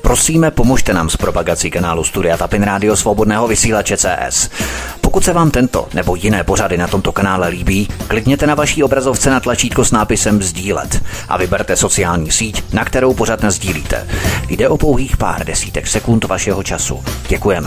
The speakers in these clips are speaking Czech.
Prosíme, pomožte nám s propagací kanálu Studia Tapin Rádio Svobodného vysílače CS. Pokud se vám tento nebo jiné pořady na tomto kanále líbí, klikněte na vaší obrazovce na tlačítko s nápisem sdílet a vyberte sociální síť, na kterou pořad nasdílíte. Jde o pouhých pár desítek sekund vašeho času. Děkujeme.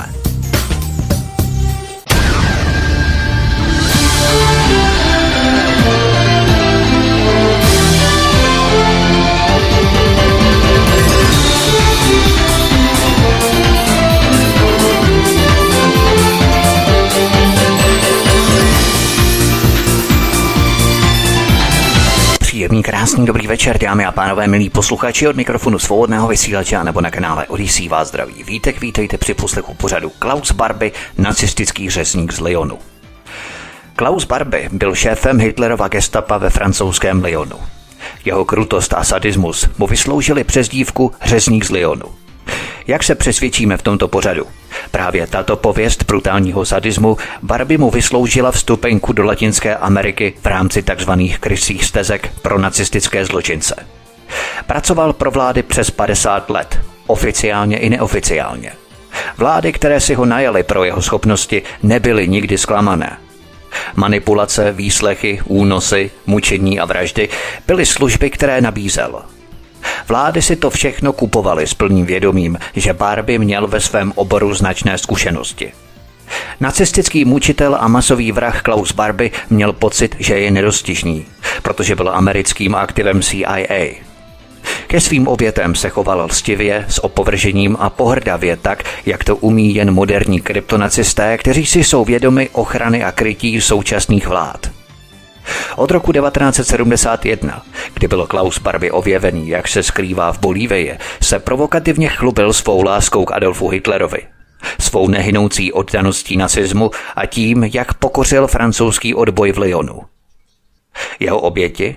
Příjemný, krásný, dobrý večer, dámy a pánové, milí posluchači, od mikrofonu Svobodného vysílače nebo na kanále Odysee vás zdraví Vítek, vítejte při poslechu pořadu Klaus Barbie, nacistický řezník z Lyonu. Klaus Barbie byl šéfem Hitlerova gestapa ve francouzském Lyonu. Jeho krutost a sadismus mu vysloužili přezdívku řezník z Lyonu. Jak se přesvědčíme v tomto pořadu? Právě tato pověst brutálního sadismu Barbie mu vysloužila vstupenku do Latinské Ameriky v rámci tzv. Krysích stezek pro nacistické zločince. Pracoval pro vlády přes 50 let, oficiálně i neoficiálně. Vlády, které si ho najaly pro jeho schopnosti, nebyly nikdy zklamané. Manipulace, výslechy, únosy, mučení a vraždy byly služby, které nabízel. Vlády si to všechno kupovaly s plným vědomím, že Barbie měl ve svém oboru značné zkušenosti. Nacistický mučitel a masový vrah Klaus Barbie měl pocit, že je nedostižný, protože byl americkým aktivem CIA. Ke svým obětem se choval lstivě, s opovržením a pohrdavě tak, jak to umí jen moderní kryptonacisté, kteří si jsou vědomi ochrany a krytí současných vlád. Od roku 1971, kdy byl Klaus Barbie objevený, jak se skrývá v Bolívii, se provokativně chlubil svou láskou k Adolfu Hitlerovi, svou nehynoucí oddaností nacismu a tím, jak pokořil francouzský odboj v Lyonu. Jeho oběti?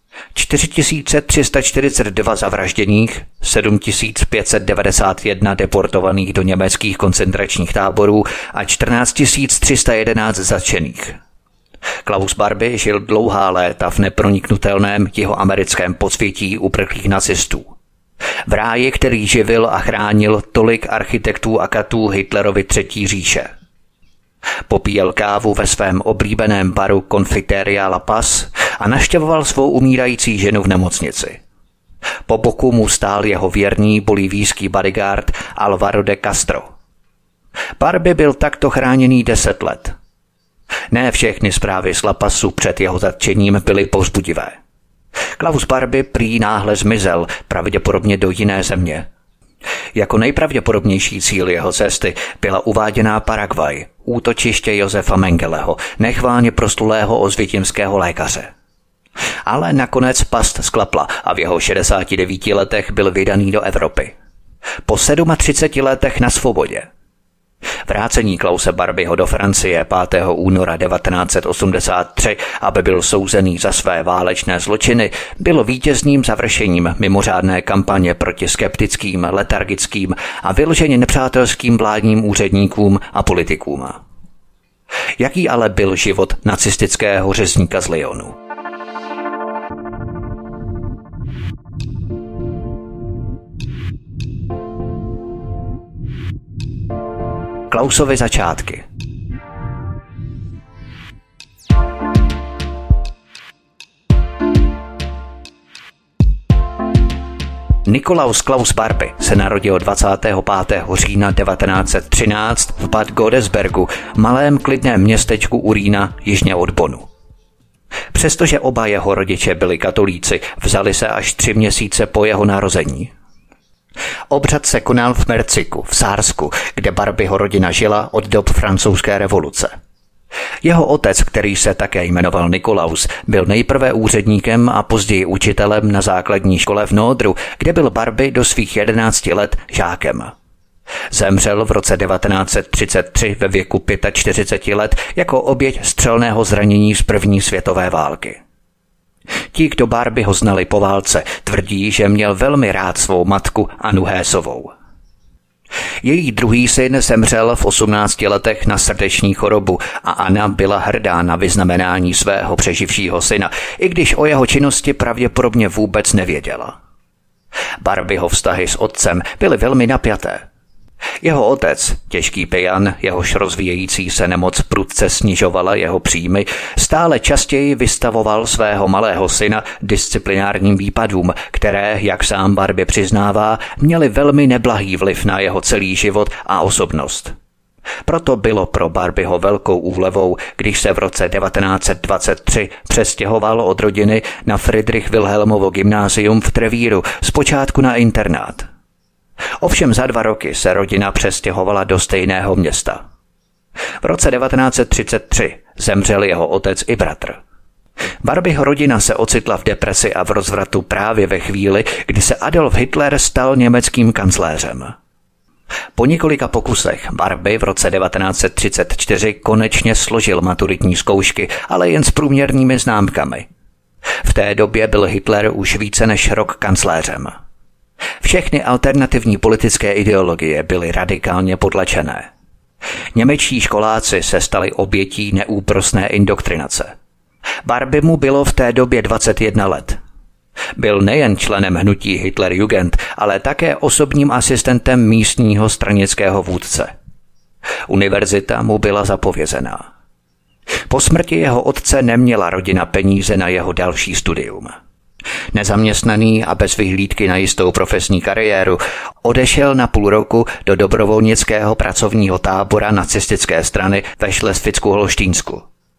4342 zavražděných, 7591 deportovaných do německých koncentračních táborů a 14311 zatčených. Klaus Barbie žil dlouhá léta v neproniknutelném jihoamerickém podsvětí uprchlých nacistů. V ráji, který živil a chránil tolik architektů a katů Hitlerovy třetí říše. Popíjel kávu ve svém oblíbeném baru Confiteria La Paz a navštěvoval svou umírající ženu v nemocnici. Po boku mu stál jeho věrný bolivijský bodyguard Alvaro de Castro. Barbie byl takto chráněný 10 let. Ne všechny zprávy z La Pazu před jeho zatčením byly povzbudivé. Klaus Barbie prý náhle zmizel, pravděpodobně do jiné země. Jako nejpravděpodobnější cíl jeho cesty byla uváděná Paraguay, útočiště Josefa Mengeleho, nechválně proslulého osvětimského lékaře. Ale nakonec past sklapla a v jeho 69 letech byl vydaný do Evropy. Po 37 letech na svobodě. Vrácení Klause Barbieho do Francie 5. února 1983, aby byl souzený za své válečné zločiny, bylo vítězným završením mimořádné kampaně proti skeptickým, letargickým a vyloženě nepřátelským vládním úředníkům a politikům. Jaký ale byl život nacistického řezníka z Lyonu? Klausovy začátky. Nikolaus Klaus Barbie se narodil 25. října 1913 v Bad Godesbergu, malém klidném městečku u Rýna jižně od Bonnu. Přestože oba jeho rodiče byli katolíci, vzali se až 3 měsíce po jeho narození. Obřad se konal v Merciku, v Sársku, kde Barbieho rodina žila od dob francouzské revoluce. Jeho otec, který se také jmenoval Nikolaus, byl nejprve úředníkem a později učitelem na základní škole v Nódru, kde byl Barbie do svých 11 let žákem. Zemřel v roce 1933 ve věku 45 let jako oběť střelného zranění z první světové války. Ti, kdo Barbieho znali po válce, tvrdí, že měl velmi rád svou matku Annu Hésovou. Její druhý syn zemřel v 18 letech na srdeční chorobu a Anna byla hrdá na vyznamenání svého přeživšího syna, i když o jeho činnosti pravděpodobně vůbec nevěděla. Barbieho vztahy s otcem byly velmi napjaté. Jeho otec, těžký pijan, jehož rozvíjející se nemoc prudce snižovala jeho příjmy, stále častěji vystavoval svého malého syna disciplinárním výpadům, které, jak sám Barbie přiznává, měly velmi neblahý vliv na jeho celý život a osobnost. Proto bylo pro Barbieho velkou úlevou, když se v roce 1923 přestěhoval od rodiny na Friedrich Wilhelmovo gymnázium v Trevíru, zpočátku na internát. Ovšem za 2 roky se rodina přestěhovala do stejného města. V roce 1933 zemřel jeho otec i bratr. Barbieho rodina se ocitla v depresi a v rozvratu právě ve chvíli, kdy se Adolf Hitler stal německým kancléřem. Po několika pokusech Barbie v roce 1934 konečně složil maturitní zkoušky, ale jen s průměrnými známkami. V té době byl Hitler už více než rok kancléřem. Všechny alternativní politické ideologie byly radikálně potlačené. Němečtí školáci se stali obětí neúprosné indoktrinace. Barbie mu bylo v té době 21 let. Byl nejen členem hnutí Hitlerjugend, ale také osobním asistentem místního stranického vůdce. Univerzita mu byla zapovězená. Po smrti jeho otce neměla rodina peníze na jeho další studium. Nezaměstnaný a bez vyhlídky na jistou profesní kariéru odešel na půl roku do dobrovolnického pracovního tábora nacistické strany ve Šlesvicku-Holštínsku.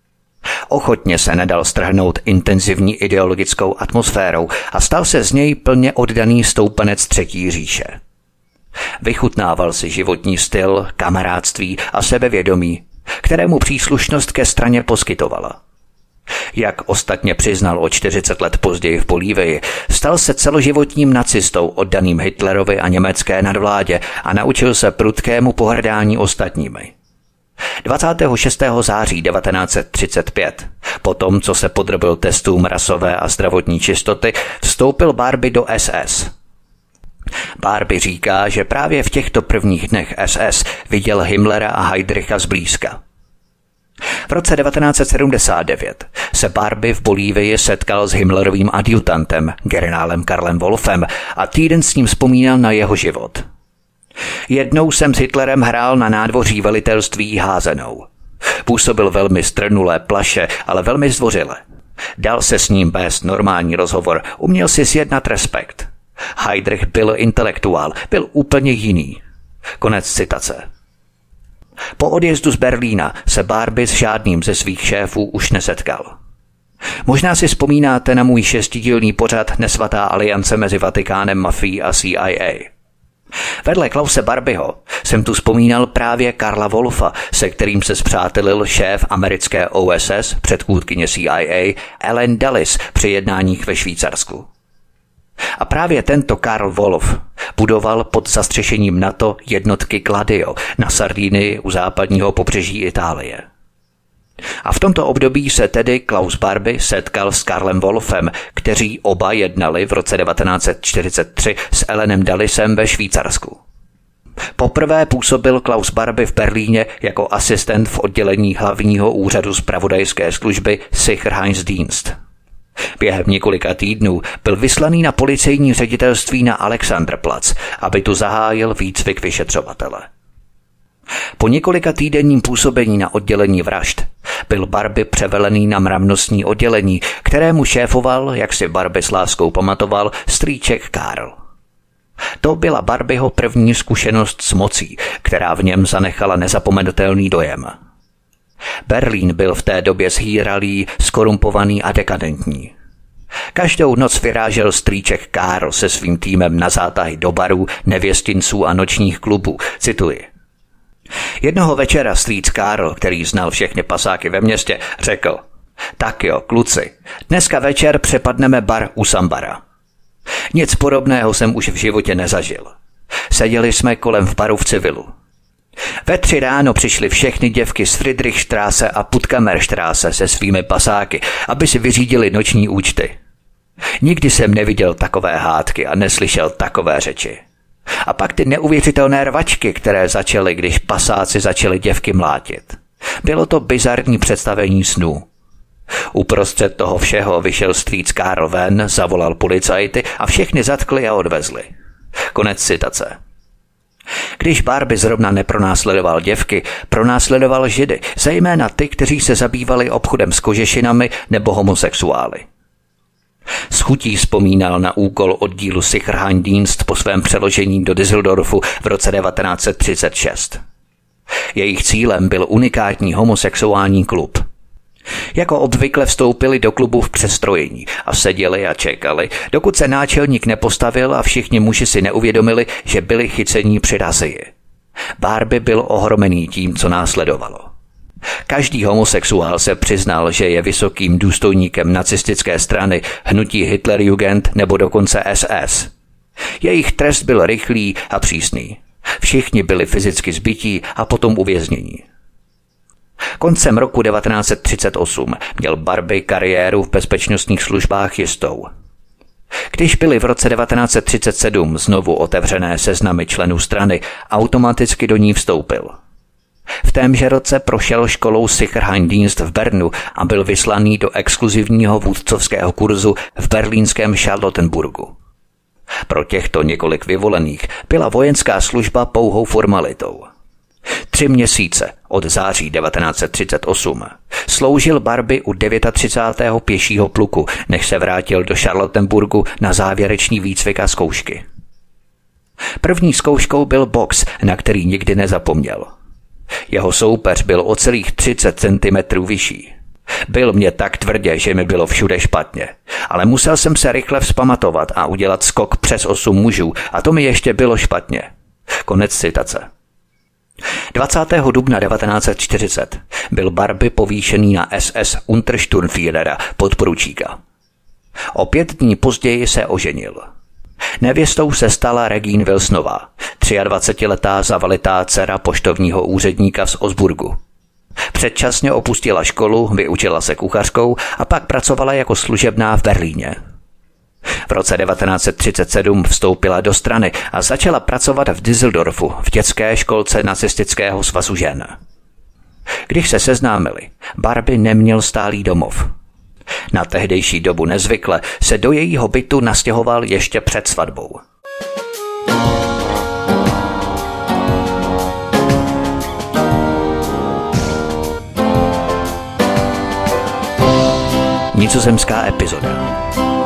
Ochotně se nedal strhnout intenzivní ideologickou atmosférou a stal se z něj plně oddaný stoupenec Třetí říše. Vychutnával si životní styl, kamarádství a sebevědomí, kterému příslušnost ke straně poskytovala. Jak ostatně přiznal o 40 let později v Bolívii, stal se celoživotním nacistou oddaným Hitlerovi a německé nadvládě a naučil se prudkému pohrdání ostatními. 26. září 1935, potom co se podrobil testům rasové a zdravotní čistoty, vstoupil Barbie do SS. Barbie říká, že právě v těchto prvních dnech SS viděl Himmlera a Heydricha zblízka. V roce 1979 se Barbie v Bolívii setkal s Himmlerovým adjutantem, generálem Karlem Wolfem, a týden s ním vzpomínal na jeho život. Jednou jsem s Hitlerem hrál na nádvoří velitelství házenou. Působil velmi strnulé, plaše, ale velmi zdvořile. Dal se s ním vést normální rozhovor, uměl si zjednat respekt. Heydrich byl intelektuál, byl úplně jiný. Konec citace. Po odjezdu z Berlína se Barbie s žádným ze svých šéfů už nesetkal. Možná si vzpomínáte na můj 6dílný pořad Nesvatá aliance mezi Vatikánem, mafií a CIA. Vedle Klause Barbieho jsem tu vzpomínal právě Karla Wolfa, se kterým se spřátelil šéf americké OSS, předchůdkyně CIA, Ellen Dulles při jednáních ve Švýcarsku. A právě tento Karl Wolf budoval pod zastřešením NATO jednotky Gladio na Sardinii u západního pobřeží Itálie. A v tomto období se tedy Klaus Barbie setkal s Karlem Wolfem, kteří oba jednali v roce 1943 s Ellenem Dullesem ve Švýcarsku. Poprvé působil Klaus Barbie v Berlíně jako asistent v oddělení hlavního úřadu zpravodajské služby Sicherheitsdienst. Během několika týdnů byl vyslaný na policejní ředitelství na Alexanderplatz, aby tu zahájil výcvik vyšetřovatele. Po několika týdenním působení na oddělení vražd byl Barbie převelený na mravnostní oddělení, kterému šéfoval, jak si Barbie s láskou pamatoval, strýček Karl. To byla Barbieho první zkušenost s mocí, která v něm zanechala nezapomenutelný dojem. Berlín byl v té době zhýralý, skorumpovaný a dekadentní. Každou noc vyrážel strýček Karl se svým týmem na zátahy do barů, nevěstinců a nočních klubů. Cituji. Jednoho večera strýc Karl, který znal všechny pasáky ve městě, řekl: tak jo, kluci, dneska večer přepadneme bar u Sambara. Nic podobného jsem už v životě nezažil. Seděli jsme kolem v baru v civilu. Ve 3 ráno přišly všechny děvky z Friedrichstraße a Puttkamerstraße se svými pasáky, aby si vyřídili noční účty. Nikdy jsem neviděl takové hádky a neslyšel takové řeči. A pak ty neuvěřitelné rvačky, které začaly, když pasáci začali děvky mlátit. Bylo to bizarní představení snů. Uprostřed toho všeho vyšel strýc Karl ven, zavolal policajty a všechny zatkli a odvezli. Konec citace. Když Barbie zrovna nepronásledoval děvky, pronásledoval židy, zejména ty, kteří se zabývali obchodem s kožešinami nebo homosexuály. S chutí vzpomínal na úkol oddílu Sicherheitsdienst po svém přeložení do Düsseldorfu v roce 1936. Jejich cílem byl unikátní homosexuální klub. Jako obvykle vstoupili do klubu v přestrojení a seděli a čekali, dokud se náčelník nepostavil a všichni muži si neuvědomili, že byli chycení při razii. Barbie byl ohromený tím, co následovalo. Každý homosexuál se přiznal, že je vysokým důstojníkem nacistické strany, hnutí Hitlerjugend nebo dokonce SS. Jejich trest byl rychlý a přísný. Všichni byli fyzicky zbití a potom uvěznění. Koncem roku 1938 měl Barbie kariéru v bezpečnostních službách jistou. Když byly v roce 1937 znovu otevřené seznamy členů strany, automaticky do ní vstoupil. V témže roce prošel školou Sicherheitsdienst v Bernu a byl vyslaný do exkluzivního vůdcovského kurzu v berlínském Charlottenburgu. Pro těchto několik vyvolených byla vojenská služba pouhou formalitou. 3 měsíce od září 1938 sloužil Barbie u 39. pěšího pluku, než se vrátil do Charlottenburgu na závěrečný výcvik a zkoušky. První zkouškou byl box, na který nikdy nezapomněl. Jeho soupeř byl o celých 30 cm vyšší. Byl mě tak tvrdě, že mi bylo všude špatně, ale musel jsem se rychle vzpamatovat a udělat skok přes 8 mužů a to mi ještě bylo špatně. Konec citace. 20. dubna 1940 byl Barbie povýšený na SS Untersturmführera podporučíka. O 5 dní později se oženil. Nevěstou se stala Regine Wilsonová, 23letá zavalitá dcera poštovního úředníka z Osburgu. Předčasně opustila školu, vyučila se kuchařkou a pak pracovala jako služebná v Berlíně. V roce 1937 vstoupila do strany a začala pracovat v Düsseldorfu v dětské školce nacistického svazu žen. Když se seznámili, Barbie neměl stálý domov. Na tehdejší dobu nezvykle se do jejího bytu nastěhoval ještě před svatbou. Nizozemská epizoda.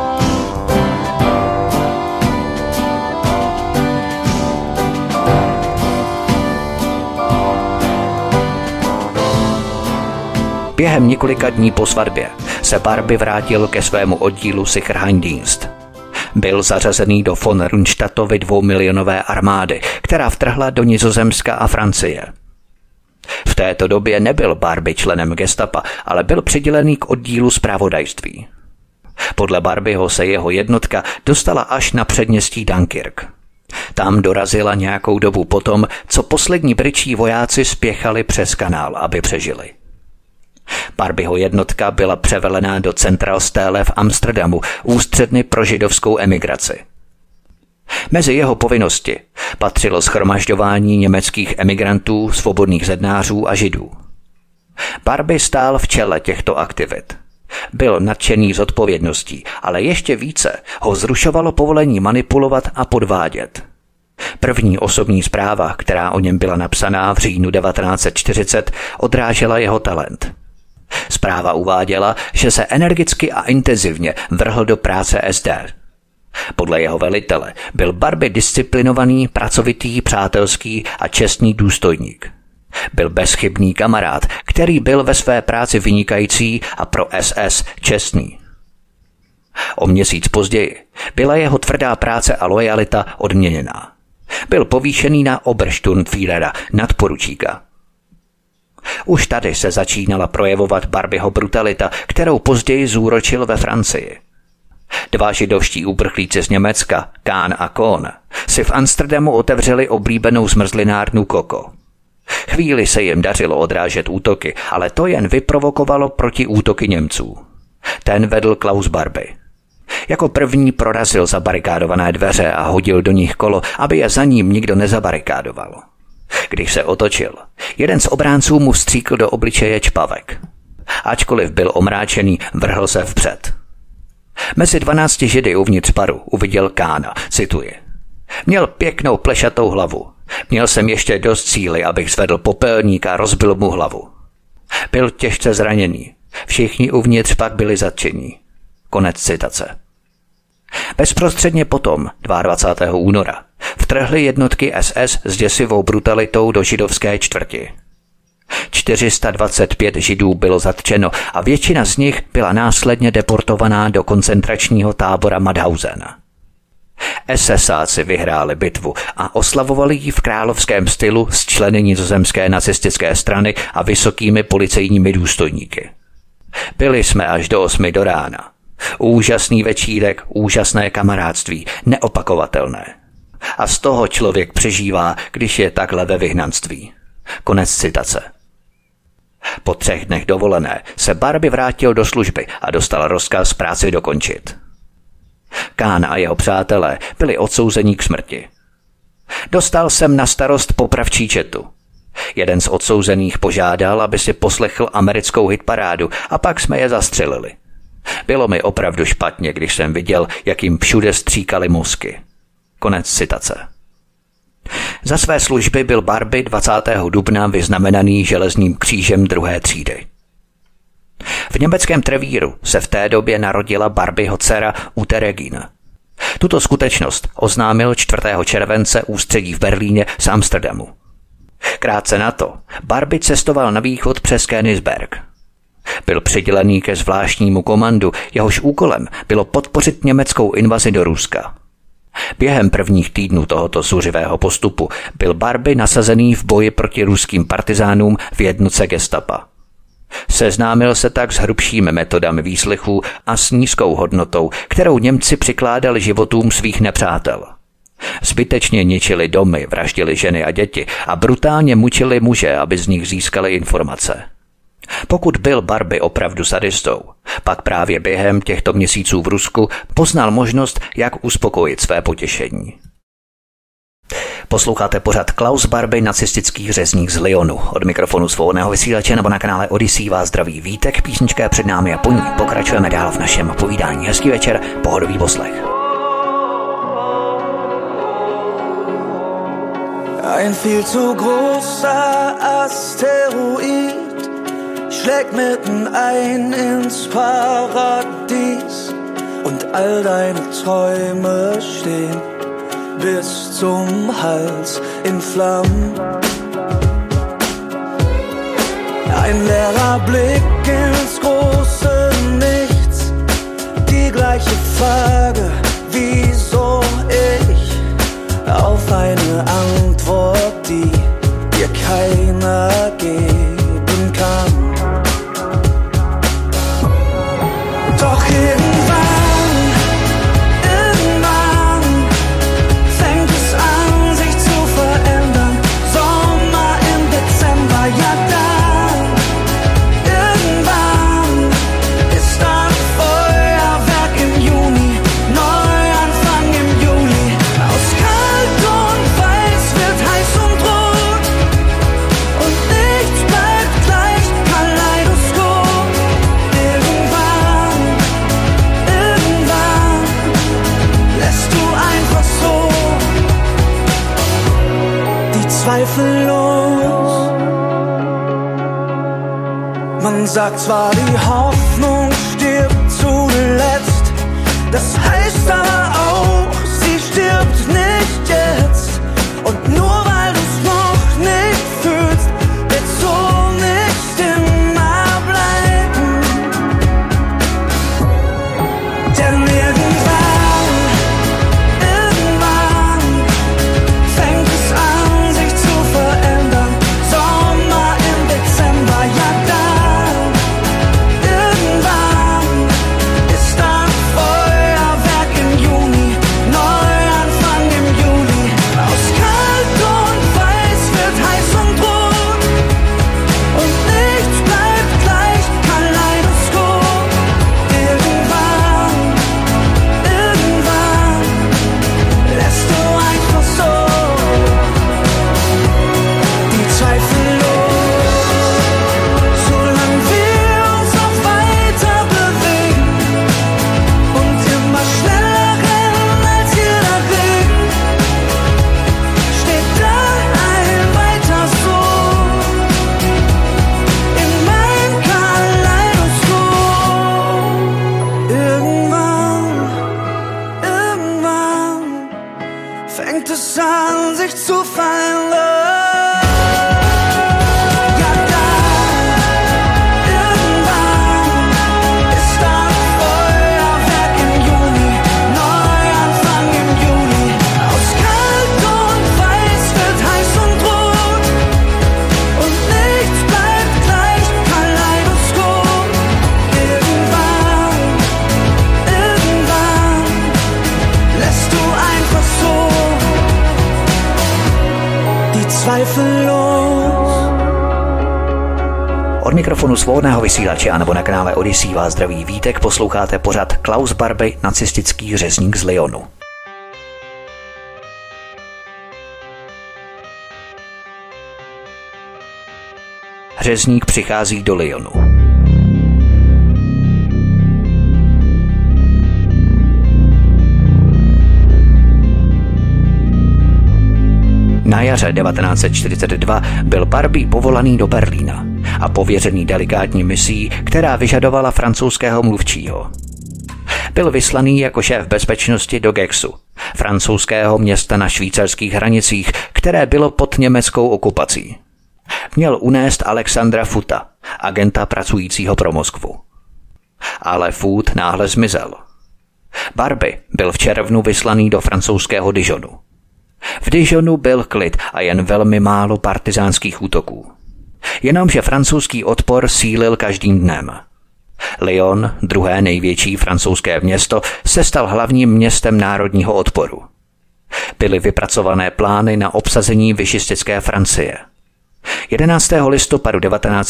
Během několika dní po svatbě se Barbie vrátil ke svému oddílu Sicherheitsdienst. Byl zařazený do von Rundstadtovy 2milionové armády, která vtrhla do Nizozemska a Francie. V této době nebyl Barbie členem gestapa, ale byl přidělený k oddílu zpravodajství. Podle Barbieho se jeho jednotka dostala až na předměstí Dunkirk. Tam dorazila nějakou dobu potom, co poslední britští vojáci spěchali přes kanál, aby přežili. Barbieho jednotka byla převelená do Centralstelle v Amsterdamu, ústředny pro židovskou emigraci. Mezi jeho povinnosti patřilo shromažďování německých emigrantů, svobodných zednářů a židů. Barbie stál v čele těchto aktivit. Byl nadšený z odpovědností, ale ještě více ho zrušovalo povolení manipulovat a podvádět. První osobní zpráva, která o něm byla napsaná v říjnu 1940, odrážela jeho talent. Zpráva uváděla, že se energicky a intenzivně vrhl do práce SD. Podle jeho velitele byl Barbie disciplinovaný, pracovitý, přátelský a čestný důstojník. Byl bezchybný kamarád, který byl ve své práci vynikající a pro SS čestný. O měsíc později byla jeho tvrdá práce a lojalita odměněná. Byl povýšený na Obersturmführera, nadporučíka. Už tady se začínala projevovat Barbieho brutalita, kterou později zúročil ve Francii. 2 židovští uprchlíci z Německa, Kahn a Kohn, si v Amsterdamu otevřeli oblíbenou zmrzlinárnu Koko. Chvíli se jim dařilo odrážet útoky, ale to jen vyprovokovalo protiútoky Němců. Ten vedl Klaus Barbie. Jako první prorazil zabarikádované dveře a hodil do nich kolo, aby je za ním nikdo nezabarikádoval. Když se otočil, jeden z obránců mu vstříkl do obličeje čpavek. Ačkoliv byl omráčený, vrhl se vpřed. Mezi 12 židy uvnitř baru uviděl Kána, cituji. Měl pěknou plešatou hlavu. Měl jsem ještě dost síly, abych zvedl popelník a rozbil mu hlavu. Byl těžce zraněný. Všichni uvnitř pak byli zatčení. Konec citace. Bezprostředně potom, 22. února, vtrhly jednotky SS s děsivou brutalitou do židovské čtvrti. 425 židů bylo zatčeno a většina z nich byla následně deportovaná do koncentračního tábora Mauthausen. SSáci vyhráli bitvu a oslavovali ji v královském stylu s členy nizozemské nacistické strany a vysokými policejními důstojníky. Byli jsme až do 8 do rána. Úžasný večírek, úžasné kamarádství, neopakovatelné. A z toho člověk přežívá, když je takhle ve vyhnanství. Konec citace. Po 3 dnech dovolené se Barbie vrátil do služby a dostal rozkaz práci dokončit. Kán a jeho přátelé byli odsouzeni k smrti. Dostal jsem na starost popravčí četu. Jeden z odsouzených požádal, aby si poslechl americkou hitparádu a pak jsme je zastřelili. Bylo mi opravdu špatně, když jsem viděl, jak jim všude stříkali mozky. Konec citace. Za své služby byl Barbie 20. dubna vyznamenaný železným křížem 2. třídy. V německém Trevíru se v té době narodila Barbieho dcera Ute Regina. Tuto skutečnost oznámil 4. července ústředí v Berlíně z Amsterdamu. Krátce na to Barbie cestoval na východ přes Königsberg. Byl přidělený ke zvláštnímu komandu, jehož úkolem bylo podpořit německou invazi do Ruska. Během prvních týdnů tohoto zuřivého postupu byl Barbie nasazený v boji proti ruským partizánům v jednotce gestapa. Seznámil se tak s hrubšími metodami výslechů a s nízkou hodnotou, kterou Němci přikládali životům svých nepřátel. Zbytečně ničili domy, vraždili ženy a děti a brutálně mučili muže, aby z nich získali informace. Pokud byl Barbie opravdu sadistou, pak právě během těchto měsíců v Rusku poznal možnost, jak uspokojit své potěšení. Posloucháte pořad Klaus Barbie, nacistický řezník z Lyonu. Od mikrofonu svobodného vysílače nebo na kanále Odyssey vás zdraví Vítek, písnička je před námi a po ní pokračujeme dál v našem povídání. Hezký večer, pohodový poslech. Ein viel zu großer Asteroid schlägt mitten ein ins Paradies und all deine Träume stehen bis zum Hals in Flammen. Ein leerer Blick ins große Nichts, die gleiche Frage, wieso ich, auf eine Antwort, die dir keiner geben kann. Doch irgendwann fängt es an, sich zu verändern. Sommer im Dezember, ja dann. Irgendwann ist ein Feuerwerk im Juni, Neuanfang im Juli. Aus kalt und weiß wird heiß und rot und nichts bleibt gleich, Kaleidoskop. Irgendwann lässt du einfach so die Zweifel los. Man sagt zwar, die Hoffnung stirbt zuletzt, das heißt aber auch, sie stirbt nicht jetzt. Und nur weil du's noch nicht fühlst, wird so nicht immer bleiben. Denn irgendwann fängt es an, sich zu verändern. Sommer im Dezember, ja dann. Irgendwann ist ein Feuerwerk im Juni. fängt es an, sich zu verändern. Od mikrofonu svobodného vysílače anebo na kanále Odyssey vás zdraví Vítek, posloucháte pořad Klaus Barbie, nacistický řezník z Lyonu. Řezník přichází do Lyonu. Na jaře 1942 byl Barbie povolaný do Berlína a pověřený delikátní misí, která vyžadovala francouzského mluvčího. Byl vyslaný jako šéf bezpečnosti do Gexu, francouzského města na švýcarských hranicích, které bylo pod německou okupací. Měl unést Alexandra Futa, agenta pracujícího pro Moskvu. Ale Fut náhle zmizel. Barbie byl v červnu vyslaný do francouzského Dijonu. V Dijonu byl klid a jen velmi málo partyzánských útoků. Jenomže francouzský odpor sílil každým dnem. Lyon, druhé největší francouzské město, se stal hlavním městem národního odporu. Byly vypracované plány na obsazení višistické Francie. 11. listopadu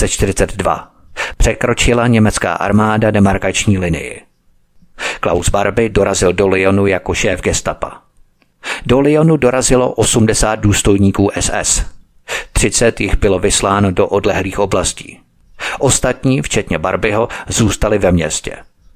1942 překročila německá armáda demarkační linii. Klaus Barbie dorazil do Lyonu jako šéf gestapa. Do Lyonu dorazilo 80 důstojníků SS. 30 jich bylo vysláno do odlehlých oblastí. Ostatní, včetně Barbieho, zůstali ve městě.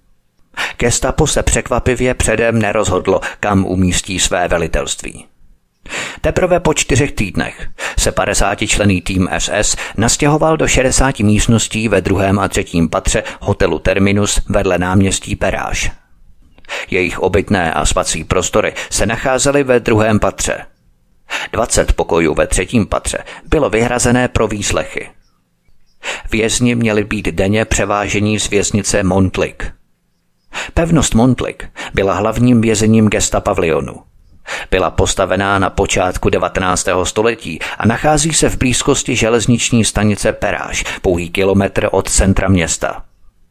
Gestapo se překvapivě předem nerozhodlo, kam umístí své velitelství. Teprve po 4 týdnech se 50členný tým SS nastěhoval do 60 místností ve 2. a 3. patře hotelu Terminus vedle náměstí Perrache. Jejich obytné a spací prostory se nacházely ve 2. patře. 20 pokojů ve 3. patře bylo vyhrazené pro výslechy. Vězni měli být denně převážení z věznice Montluc. Pevnost Montluc byla hlavním vězením gestapa v Lyonu. Byla postavená na počátku 19. století a nachází se v blízkosti železniční stanice Perrache, pouhý kilometr od centra města.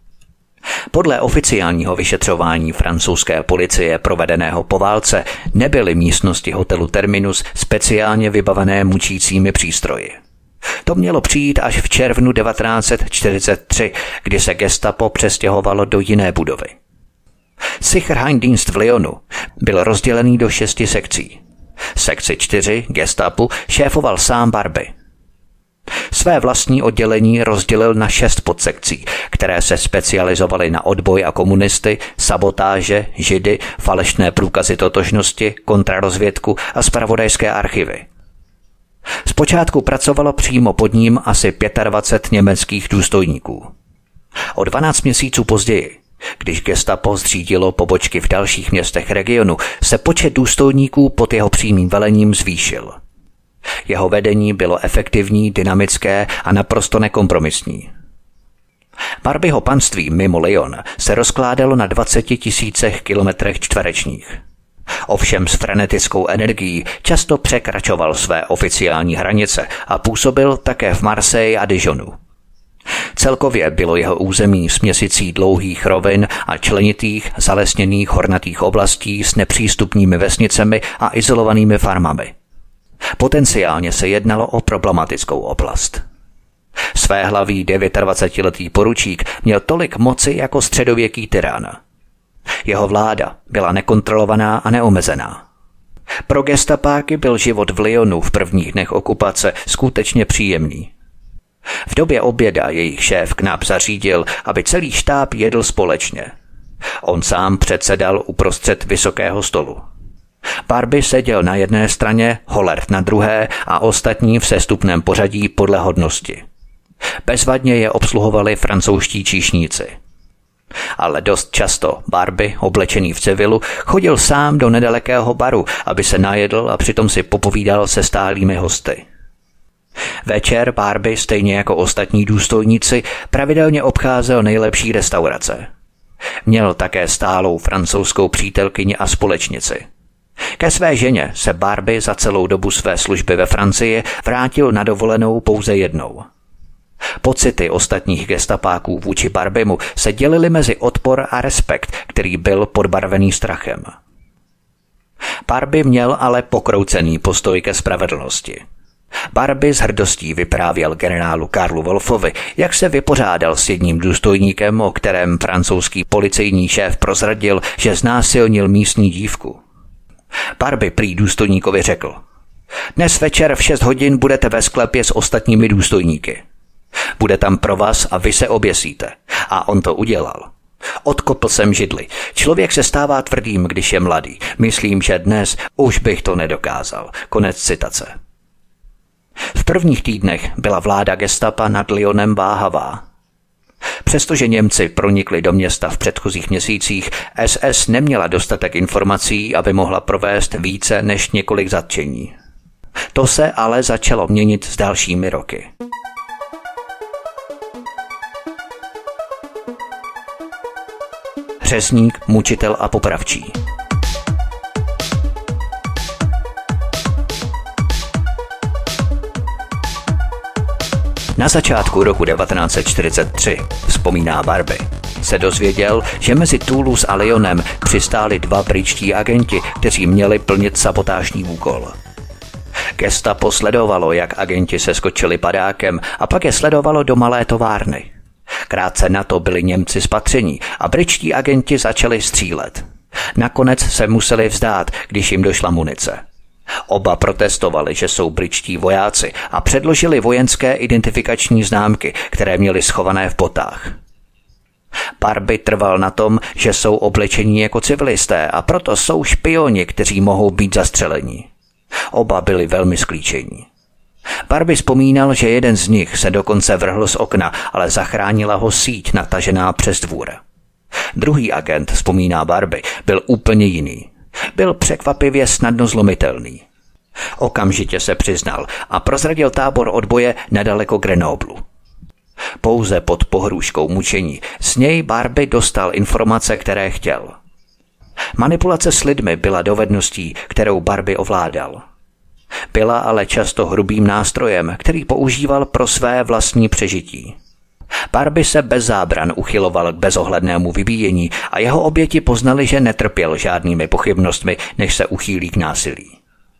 Podle oficiálního vyšetřování francouzské policie provedeného po válce nebyly místnosti hotelu Terminus speciálně vybavené mučícími přístroji. To mělo přijít až v červnu 1943, kdy se gestapo přestěhovalo do jiné budovy. Sicherheitsdienst v Lyonu byl rozdělený do 6 sekcí. Sekci 4 gestapu šéfoval sám Barbie. Své vlastní oddělení rozdělil na 6 podsekcí, které se specializovaly na odboj a komunisty, sabotáže, židy, falešné průkazy totožnosti, kontrarozvědku a zpravodajské archivy. Zpočátku pracovalo přímo pod ním asi 25 německých důstojníků. O 12 měsíců později, když gestapo zřídilo pobočky v dalších městech regionu, se počet důstojníků pod jeho přímým velením zvýšil. Jeho vedení bylo efektivní, dynamické a naprosto nekompromisní. Barbieho panství mimo Lyon se rozkládalo na 20 000 kilometrech čtverečních. Ovšem s frenetickou energií často překračoval své oficiální hranice a působil také v Marseille a Dijonu. Celkově bylo jeho území směsicí dlouhých rovin a členitých, zalesněných hornatých oblastí s nepřístupnými vesnicemi a izolovanými farmami. Potenciálně se jednalo o problematickou oblast. Svéhlavý 29letý poručík měl tolik moci jako středověký tyran. Jeho vláda byla nekontrolovaná a neomezená. Pro gestapáky byl život v Lyonu v prvních dnech okupace skutečně příjemný. V době oběda jejich šéf Knap zařídil, aby celý štáb jedl společně. On sám předsedal uprostřed vysokého stolu. Barbie seděl na jedné straně, Hollert na druhé a ostatní v sestupném pořadí podle hodnosti. Bezvadně je obsluhovali francouzští číšníci. Ale dost často Barbie, oblečený v civilu, chodil sám do nedalekého baru, aby se najedl a přitom si popovídal se stálými hosty. Večer Barbie, stejně jako ostatní důstojníci, pravidelně obcházel nejlepší restaurace. Měl také stálou francouzskou přítelkyni a společnici. Ke své ženě se Barbie za celou dobu své služby ve Francii vrátil na dovolenou pouze jednou. Pocity ostatních gestapáků vůči Barbiemu se dělily mezi odpor a respekt, který byl podbarvený strachem. Barbie měl ale pokroucený postoj ke spravedlnosti. Barbie s hrdostí vyprávěl generálu Karlu Wolfovi, jak se vypořádal s jedním důstojníkem, o kterém francouzský policejní šéf prozradil, že znásilnil místní dívku. Barbie prý důstojníkovi řekl: dnes večer v 6 hodin budete ve sklepě s ostatními důstojníky. Bude tam pro vás a vy se oběsíte. A on to udělal. Odkopl jsem židli. Člověk se stává tvrdým, když je mladý. Myslím, že dnes už bych to nedokázal. Konec citace. V prvních týdnech byla vláda gestapa nad Lyonem váhavá. Přestože Němci pronikli do města v předchozích měsících, SS neměla dostatek informací, aby mohla provést více než několik zatčení. To se ale začalo měnit s dalšími roky. Řezník, mučitel a popravčí. Na začátku roku 1943, vzpomíná Barbie, se dozvěděl, že mezi Toulouse a Lyonem přistáli 2 britští agenti, kteří měli plnit sabotážní úkol. Gestapo sledovalo, jak agenti se skočili padákem a pak je sledovalo do malé továrny. Krátce na to byli Němci spatření a britští agenti začali střílet. Nakonec se museli vzdát, když jim došla munice. Oba protestovali, že jsou britští vojáci a předložili vojenské identifikační známky, které měli schované v botách. Barbie trval na tom, že jsou oblečení jako civilisté a proto jsou špioni, kteří mohou být zastřeleni. Oba byli velmi sklíčení. Barbie vzpomínal, že jeden z nich se dokonce vrhl z okna, ale zachránila ho síť natažená přes dvůr. Druhý agent, vzpomíná Barbie, byl úplně jiný. Byl překvapivě snadno zlomitelný. Okamžitě se přiznal a prozradil tábor odboje nedaleko Grenoblu. Pouze pod pohrůžkou mučení z něj Barbie dostal informace, které chtěl. Manipulace s lidmi byla dovedností, kterou Barbie ovládal. Byla ale často hrubým nástrojem, který používal pro své vlastní přežití. Barbie se bez zábran uchyloval k bezohlednému vybíjení a jeho oběti poznali, že netrpěl žádnými pochybnostmi, než se uchýlí k násilí.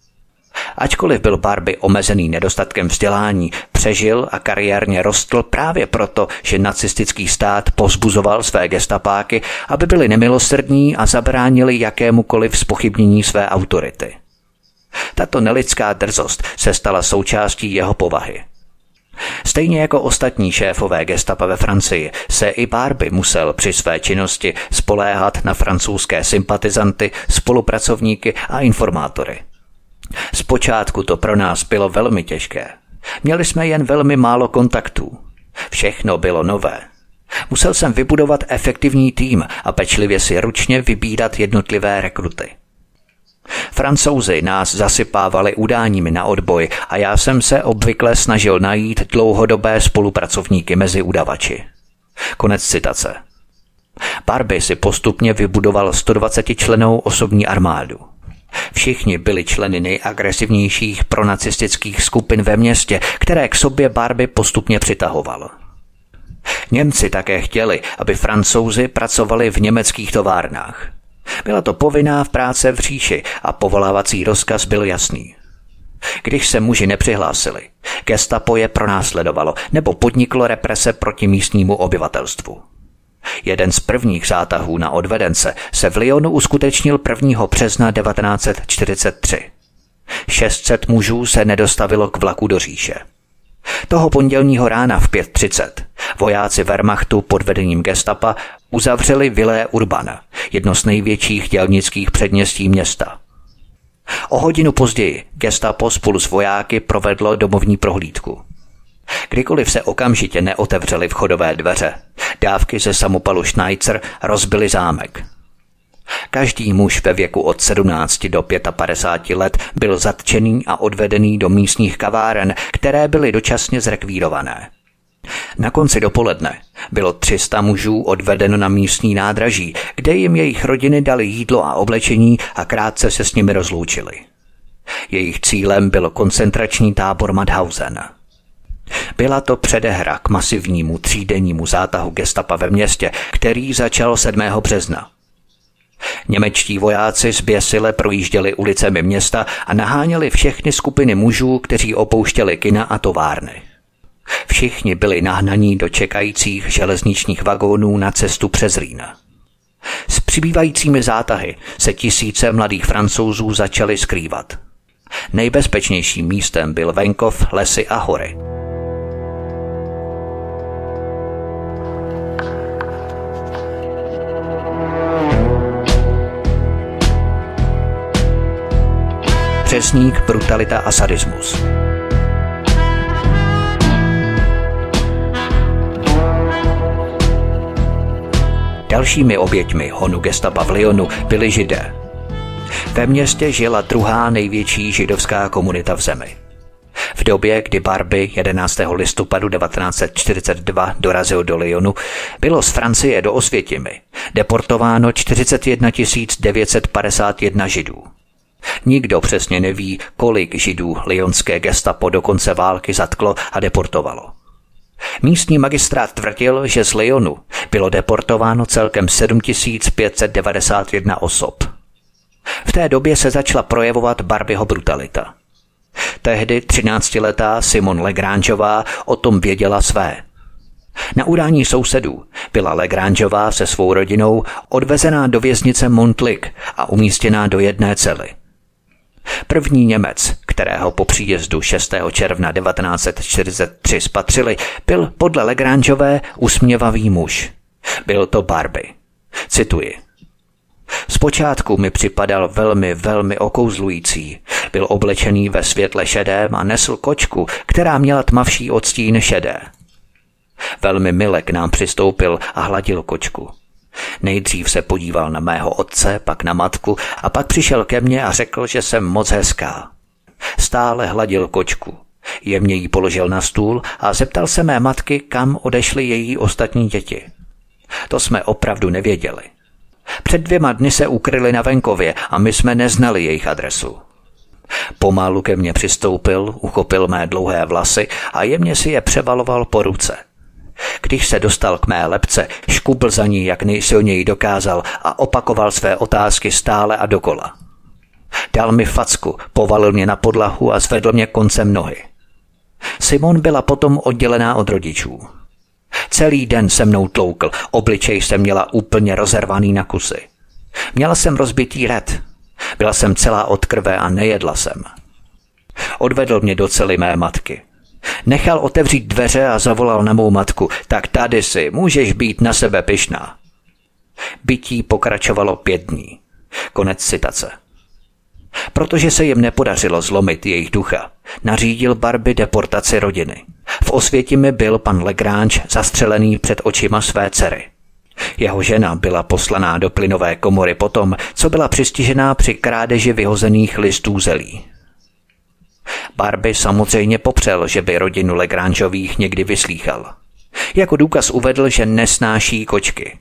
Ačkoliv byl Barbie omezený nedostatkem vzdělání, přežil a kariérně rostl právě proto, že nacistický stát povzbuzoval své gestapáky, aby byli nemilosrdní a zabránili jakémukoliv zpochybnění své autority. Tato nelidská drzost se stala součástí jeho povahy. Stejně jako ostatní šéfové gestapa ve Francii se i Barbie musel při své činnosti spoléhat na francouzské sympatizanty, spolupracovníky a informátory. Zpočátku to pro nás bylo velmi těžké. Měli jsme jen velmi málo kontaktů. Všechno bylo nové. Musel jsem vybudovat efektivní tým a pečlivě si ručně vybírat jednotlivé rekruty. Francouzi nás zasypávali udáními na odboj a já jsem se obvykle snažil najít dlouhodobé spolupracovníky mezi udavači. Konec citace. Barbie si postupně vybudoval 120člennou osobní armádu. Všichni byli členy nejagresivnějších pronacistických skupin ve městě, které k sobě Barbie postupně přitahoval. Němci také chtěli, aby Francouzi pracovali v německých továrnách. Byla to povinná práce v říši a povolávací rozkaz byl jasný. Když se muži nepřihlásili, gestapo je pronásledovalo nebo podniklo represe proti místnímu obyvatelstvu. Jeden z prvních zátahů na odvedence se v Lyonu uskutečnil 1. března 1943. 600 mužů se nedostavilo k vlaku do říše. Toho pondělního rána v 5:30 vojáci Wehrmachtu pod vedením gestapa uzavřeli Villé Urbana, jedno z největších dělnických předměstí města. O hodinu později gestapo spolu s vojáky provedlo domovní prohlídku. Kdykoliv se okamžitě neotevřely vchodové dveře, Dávky ze samopalu Schneizer rozbily zámek. Každý muž ve věku od 17 do 55 let byl zatčený a odvedený do místních kaváren, které byly dočasně zrekvírované. Na konci dopoledne bylo 300 mužů odvedeno na místní nádraží, kde jim jejich rodiny dali jídlo a oblečení a krátce se s nimi rozloučili. Jejich cílem byl koncentrační tábor Mauthausen. Byla to předehra k masivnímu třídennímu zátahu gestapa ve městě, který začal 7. března. Němečtí vojáci zběsile projížděli ulicemi města a naháněli všechny skupiny mužů, kteří opouštěli kina a továrny. Všichni byli nahnaní do čekajících železničních vagónů na cestu přes Rýn. S přibývajícími zátahy se tisíce mladých Francouzů začaly skrývat. Nejbezpečnějším místem byl venkov, lesy a hory. Přesník, brutalita a sadismus. Dalšími oběťmi honu gestapa v Lyonu byli Židé. Ve městě žila druhá největší židovská komunita v zemi. V době, kdy Barbie 11. listopadu 1942 dorazil do Lyonu, bylo z Francie do Osvětimi deportováno 41 951 Židů. Nikdo přesně neví, kolik Židů lyonské gestapo do konce války zatklo a deportovalo. Místní magistrát tvrdil, že z Lyonu bylo deportováno celkem 7591 osob. V té době se začala projevovat Barbieho brutalita. Tehdy 13letá Simone Legrangeová o tom věděla své. Na udání sousedů byla Legrangeová se svou rodinou odvezená do věznice Montluc a umístěná do jedné cely. První Němec, kterého po příjezdu 6. června 1943 spatřili, byl podle Legrangeové usměvavý muž. Byl to Barbie. Cituji. Zpočátku mi připadal velmi okouzlující. Byl oblečený ve světle šedém a nesl kočku, která měla tmavší odstín šedé. Velmi mile k nám přistoupil a hladil kočku. Nejdřív se podíval na mého otce, pak na matku a pak přišel ke mně a řekl, že jsem moc hezká. Stále hladil kočku. Jemně ji položil na stůl a zeptal se mé matky, kam odešly její ostatní děti. To jsme opravdu nevěděli. Před 2 dny se ukryli na venkově a my jsme neznali jejich adresu. Pomalu ke mně přistoupil, uchopil mé dlouhé vlasy a jemně si je převaloval po ruce. Když se dostal k mé lebce, škubl za ní, jak nejsilněji dokázal a opakoval své otázky stále a dokola. Dal mi facku, povalil mě na podlahu a zvedl mě koncem nohy. Simone byla potom oddělená od rodičů. Celý den se mnou tloukl, obličej jsem měla úplně rozervaný na kusy. Měla jsem rozbitý ret. Byla jsem celá od krve a nejedla jsem. Odvedl mě do cely mé matky. Nechal otevřít dveře a zavolal na mou matku, tak tady si, můžeš být na sebe pyšná. Bití pokračovalo 5 dní. Konec citace. Protože se jim nepodařilo zlomit jejich ducha, nařídil Barbie deportaci rodiny. V Osvětimi byl pan Legrange zastřelený před očima své dcery. Jeho žena byla poslaná do plynové komory potom, co byla přistižená při krádeži vyhozených listů zelí. Barbie samozřejmě popřel, že by rodinu Legrangeových někdy vyslýchal. Jako důkaz uvedl, že nesnáší kočky.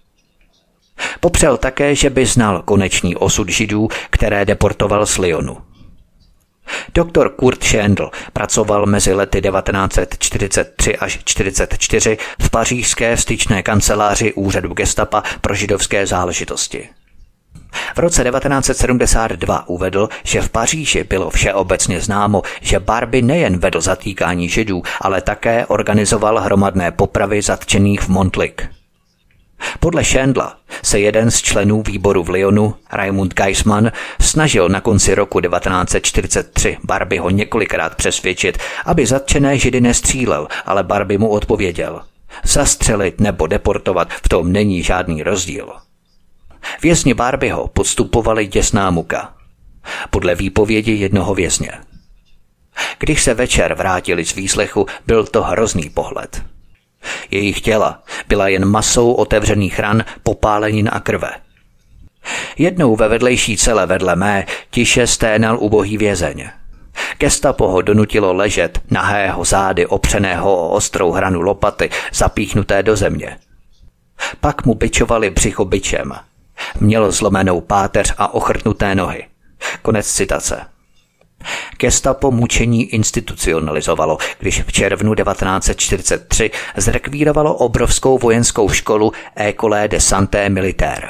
Popřel také, že by znal konečný osud Židů, které deportoval z Lyonu. Doktor Kurt Schendl pracoval mezi lety 1943 až 1944 v pařížské styčné kanceláři úřadu gestapa pro židovské záležitosti. V roce 1972 uvedl, že v Paříži bylo všeobecně známo, že Barbie nejen vedl zatýkání Židů, ale také organizoval hromadné popravy zatčených v Montluc. Podle Schendla se jeden z členů výboru v Lyonu, Raimund Geismann, snažil na konci roku 1943 Barbieho několikrát přesvědčit, aby zatčené Židy nestřílel, ale Barbie mu odpověděl: zastřelit nebo deportovat, v tom není žádný rozdíl. Vězni Barbieho podstupovali děsná muka. Podle výpovědi jednoho vězně. Když se večer vrátili z výslechu, byl to hrozný pohled. Jejich těla byla jen masou otevřených ran, popálenin a krve. Jednou ve vedlejší cele vedle mé tiše sténal ubohý vězeň. Gestapo ho donutilo ležet, nahého zády opřeného o ostrou hranu lopaty, zapíchnuté do země. Pak mu bičovali břicho bičem. Měl zlomenou páteř a ochrtnuté nohy. Konec citace. Gestapo mučení institucionalizovalo, když v červnu 1943 zrekvírovalo obrovskou vojenskou školu École de Santé Militaire.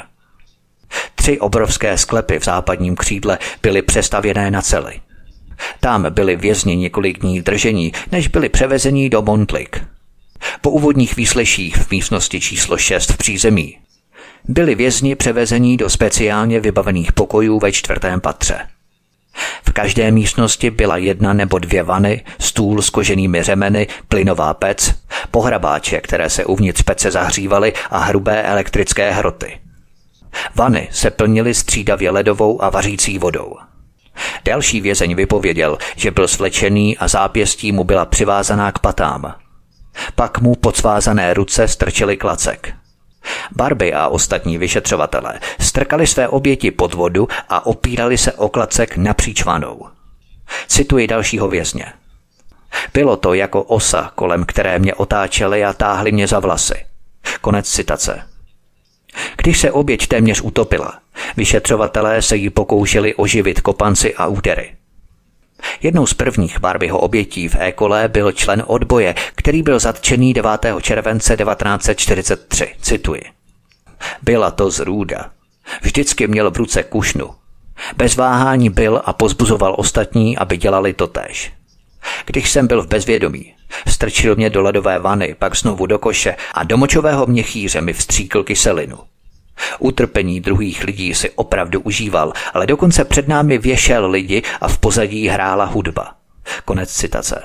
3 obrovské sklepy v západním křídle byly přestavěné na cely. Tam byli vězni několik dní držení, než byli převezeni do Montluc. Po úvodních výsleších v místnosti číslo 6 v přízemí byli vězni převezeni do speciálně vybavených pokojů ve 4. patře. V každé místnosti byla 1 nebo 2 vany, stůl s koženými řemeny, plynová pec, pohrabáče, které se uvnitř pece zahřívaly a hrubé elektrické hroty. Vany se plnily střídavě ledovou a vařící vodou. Další vězeň vypověděl, že byl svlečený a zápěstí mu byla přivázaná k patám. Pak mu pod svázané ruce strčili klacek. Barbie a ostatní vyšetřovatelé strkali své oběti pod vodu a opírali se o klacek napříč vanou. Cituji dalšího vězně. Bylo to jako osa, kolem které mě otáčeli a táhli mě za vlasy. Konec citace. Když se oběť téměř utopila, vyšetřovatelé se jí pokoušeli oživit kopanci a údery. Jednou z prvních Barbieho obětí v École byl člen odboje, který byl zatčený 9. července 1943. Cituji. Byla to zrůda. Vždycky měl v ruce kušnu. Bez váhání byl a pozbuzoval ostatní, aby dělali totéž. Když jsem byl v bezvědomí, strčil mě do ledové vany, pak znovu do koše a do močového měchýře mi vstříkl kyselinu. Utrpení druhých lidí si opravdu užíval, ale dokonce před námi věšel lidi a v pozadí hrála hudba. Konec citace.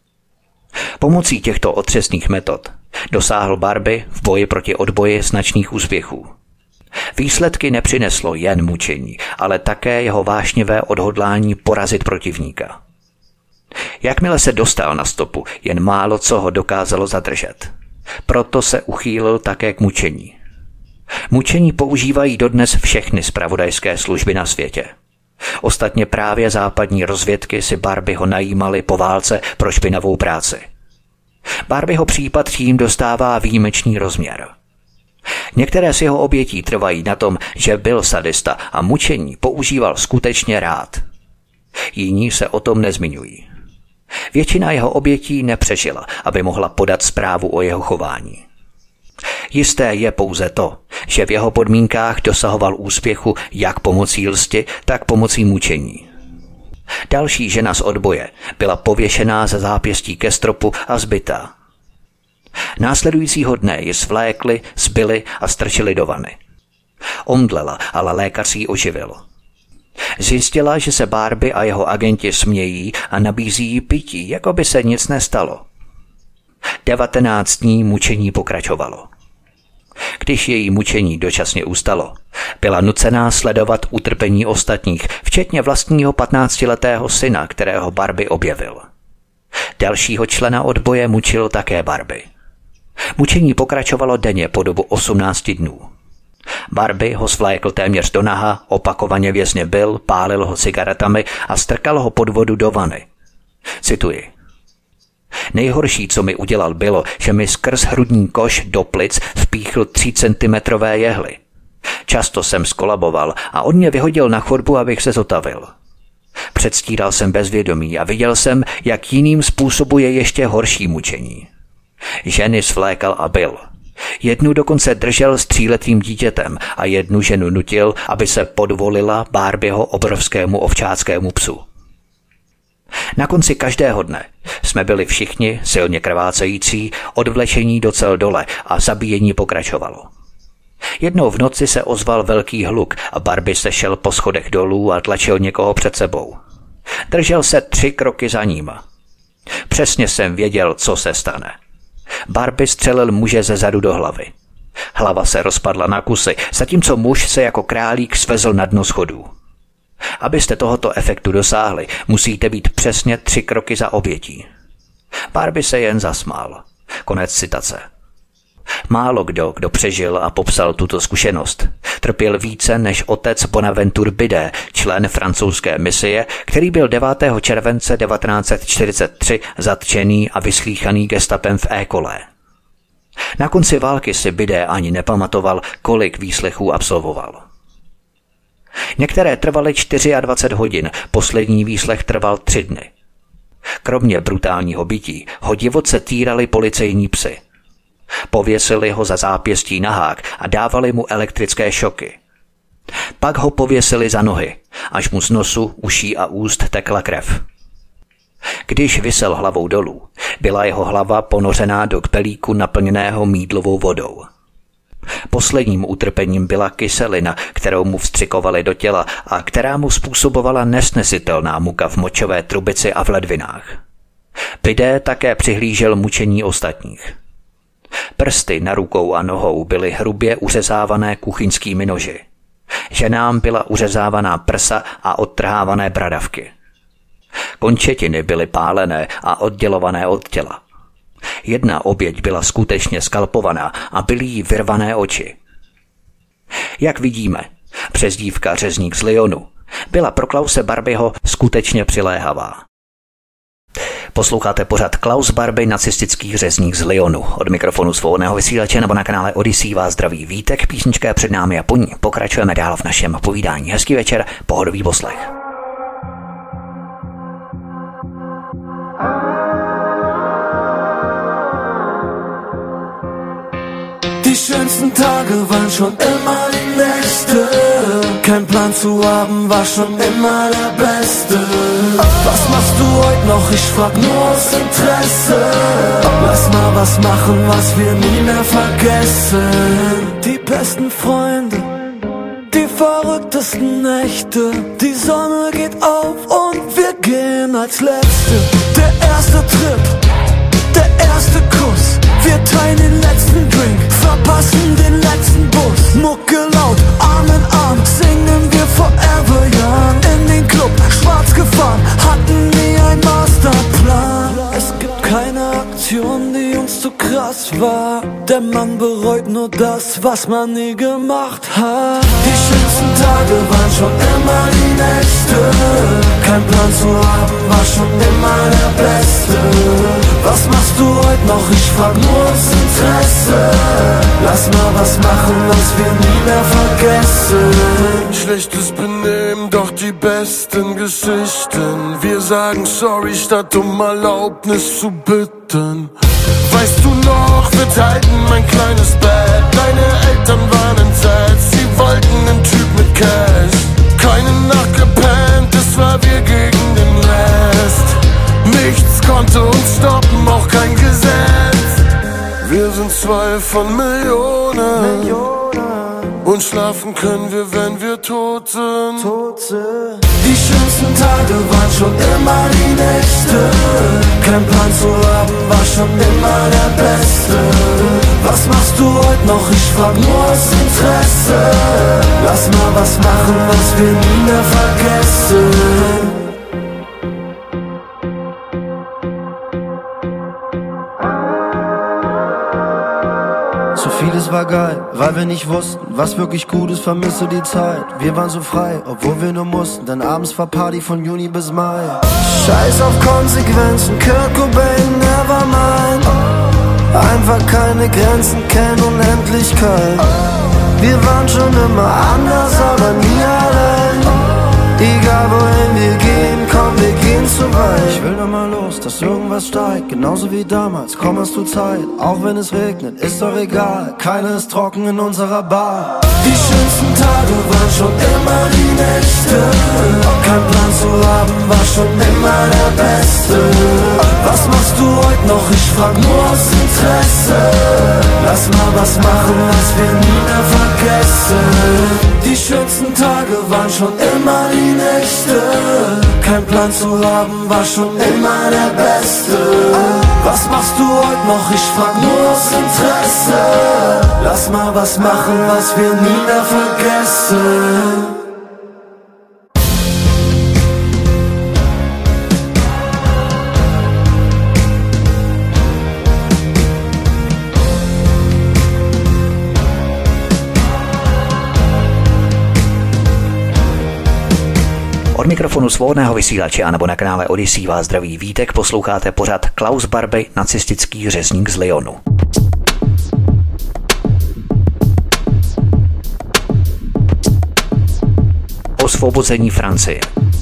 Pomocí těchto otřesných metod dosáhl Barbie v boji proti odboji značných úspěchů. Výsledky nepřineslo jen mučení, ale také jeho vášnivé odhodlání porazit protivníka. Jakmile se dostal na stopu, jen málo co ho dokázalo zadržet. Proto se uchýlil také k mučení. Mučení používají dodnes všechny zpravodajské služby na světě. Ostatně právě západní rozvědky si Barbieho najímali po válce pro špinavou práci. Barbieho případ tím dostává výjimečný rozměr. Některé z jeho obětí trvají na tom, že byl sadista a mučení používal skutečně rád. Jiní se o tom nezmiňují. Většina jeho obětí nepřežila, aby mohla podat zprávu o jeho chování. Jisté je pouze to, že v jeho podmínkách dosahoval úspěchu jak pomocí lsti, tak pomocí mučení. Další žena z odboje byla pověšená za zápěstí ke stropu a zbytá. Následujícího dne ji svlékli, zbili a strčili do vany. Omdlela, ale lékař ji oživil. Zjistila, že se Barbie a jeho agenti smějí a nabízí jí pití, jako by se nic nestalo. 19 dní mučení pokračovalo. Když její mučení dočasně ustalo, byla nucená sledovat utrpení ostatních, včetně vlastního 15letého syna, kterého Barbie objevil. Dalšího člena odboje mučil také Barbie. Mučení pokračovalo denně po dobu 18 dnů. Barbie ho svlékl téměř do naha, opakovaně vězně bil, pálil ho cigaretami a strkal ho pod vodu do vany. Cituji. Nejhorší, co mi udělal, bylo, že mi skrz hrudní koš do plic vpíchl 3 centimetrové jehly. Často jsem skolaboval a on mě vyhodil na chodbu, abych se zotavil. Předstíral jsem bezvědomí a viděl jsem, jak jiným způsobuje ještě horší mučení. Ženy svlékal a bil. Jednu dokonce držel s 3letým dítětem a jednu ženu nutil, aby se podvolila Barbieho obrovskému ovčáckému psu. Na konci každého dne jsme byli všichni, silně krvácející, odvlečení do cel dole a zabíjení pokračovalo. Jednou v noci se ozval velký hluk a Barbie se šel po schodech dolů a tlačil někoho před sebou. Držel se 3 kroky za ním. Přesně jsem věděl, co se stane. Barbie střelil muže ze zadu do hlavy. Hlava se rozpadla na kusy, zatímco muž se jako králík svezl na dno schodů. Abyste tohoto efektu dosáhli, musíte být přesně 3 kroky za obětí. Barbie se jen zasmál. Konec citace. Málo kdo přežil a popsal tuto zkušenost, trpěl více než otec Bonaventure Bidé, člen francouzské misie, který byl 9. července 1943 zatčený a vyslýchaný gestapem v École. Na konci války si Bidé ani nepamatoval, kolik výslechů absolvoval. Některé trvaly 24 hodin, poslední výslech trval 3 dny. Kromě brutálního bití ho divoce týrali policejní psy. Pověsili ho za zápěstí na hák a dávali mu elektrické šoky. Pak ho pověsili za nohy, až mu z nosu, uší a úst tekla krev. Když visel hlavou dolů, byla jeho hlava ponořená do kbelíku naplněného mýdlovou vodou. Posledním utrpením byla kyselina, kterou mu vstřikovali do těla a která mu způsobovala nesnesitelná muka v močové trubici a v ledvinách. Bidé také přihlížel mučení ostatních. Prsty na rukou a nohou byly hrubě uřezávané kuchyňskými noži. Ženám byla uřezávaná prsa a odtrhávané bradavky. Končetiny byly pálené a oddělované od těla. Jedna oběť byla skutečně skalpovaná a byly jí vyrvané oči. Jak vidíme, přezdívka Řezník z Lyonu byla pro Klause Barbieho skutečně přiléhavá. Posloucháte pořad Klaus Barbie, nacistický řezník z Lyonu. Od mikrofonu svobodného vysílače nebo na kanále Odyssey vás zdraví Vítek, písnička je před námi a po ní pokračujeme dál v našem povídání. Hezký večer, pohodový poslech. Die schönsten Tage waren schon immer die Nächte. Kein Plan zu haben war schon immer der Beste. Was machst du heute noch? Ich frag nur aus Interesse. Lass mal was machen, was wir nie mehr vergessen. Die besten Freunde, die verrücktesten Nächte. Die Sonne geht auf und wir gehen als Letzte. Der erste Trip, der erste Kuss. Wir teilen den letzten Drink, verpassen den letzten Bus. Mucke laut, Arm in Arm, singen wir Forever Young. In den Club, schwarz gefahren, hatten nie einen Masterplan. Es gibt keine Aktion, die uns zu krass war. Der Mann bereut nur das, was man nie gemacht hat. Die schönsten Tage waren schon immer die Nächte. Kein Plan zu haben war schon immer der Beste. Was machst du heute noch? Ich frag nur aus Interesse. Lass mal was machen, was wir nie mehr vergessen. Schlechtes Benehmen, doch die besten Geschichten. Wir sagen sorry, statt um Erlaubnis zu bitten. Weißt du noch, wir teilten mein kleines Bett. Deine Eltern waren entsetzt, sie wollten einen Typ mit Cash. Keine Nacht gepennt, es war wir gegen den Rest. Nichts konnte uns stoppen, auch kein Gesetz. Wir sind 2 von Millionen. Und schlafen können wir, wenn wir tot sind. Die schönsten Tage waren schon immer die Nächte. Kein Plan zu haben war schon immer der Beste. Was machst du heute noch? Ich frag nur aus Interesse. Lass mal was machen, was wir nie mehr vergessen. So vieles war geil, weil wir nicht wussten, was wirklich gut ist, vermisse die Zeit. Wir waren so frei, obwohl wir nur mussten, denn abends war Party von Juni bis Mai. Scheiß auf Konsequenzen, Kurt Cobain, Nevermind. Einfach keine Grenzen, kennen Unendlichkeit. Wir waren schon immer anders, aber nie allein. Egal wohin wir gehen, komm, wir gehen zu weit. Ich will noch mal los, dass irgendwas steigt, genauso wie damals, komm, hast du Zeit. Auch wenn es regnet, ist doch egal, keiner ist trocken in unserer Bar. Die schönsten Tage waren schon immer die Nächte. Kein Plan zu haben war schon immer der Beste. Was machst du heute noch? Ich frag nur aus Interesse. Lass mal was machen, was wir nie mehr vergessen. Die schönsten Tage waren schon immer die Nächte. Kein Plan zu haben war schon immer der Beste. Was machst du heute noch? Ich frag nur aus Interesse. Lass mal was machen, was wir nie mehr vergessen. mikrofonu svobodného vysílače a nebo na kanále Odyssey vás zdraví Vítek, posloucháte pořad Klaus Barbie, nacistický řezník z Lyonu. Osvobození Francie.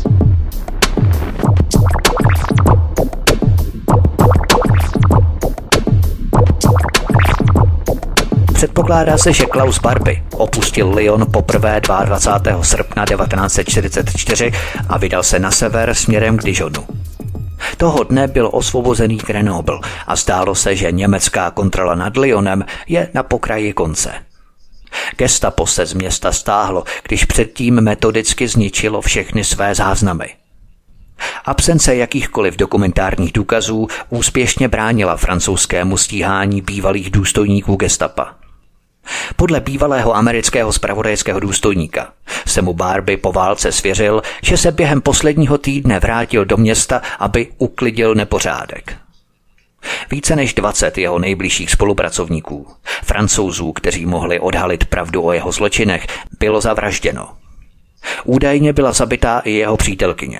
Předpokládá se, že Klaus Barbie opustil Lyon poprvé 22. srpna 1944 a vydal se na sever směrem k Dijonu. Toho dne byl osvobozený Grenoble a zdálo se, že německá kontrola nad Lyonem je na pokraji konce. Gestapo se z města stáhlo, když předtím metodicky zničilo všechny své záznamy. Absence jakýchkoliv dokumentárních důkazů úspěšně bránila francouzskému stíhání bývalých důstojníků gestapa. Podle bývalého amerického zpravodajského důstojníka se mu Barbie po válce svěřil, že se během posledního týdne vrátil do města, aby uklidil nepořádek. Více než 20 jeho nejbližších spolupracovníků, Francouzů, kteří mohli odhalit pravdu o jeho zločinech, bylo zavražděno. Údajně byla zabitá i jeho přítelkyně.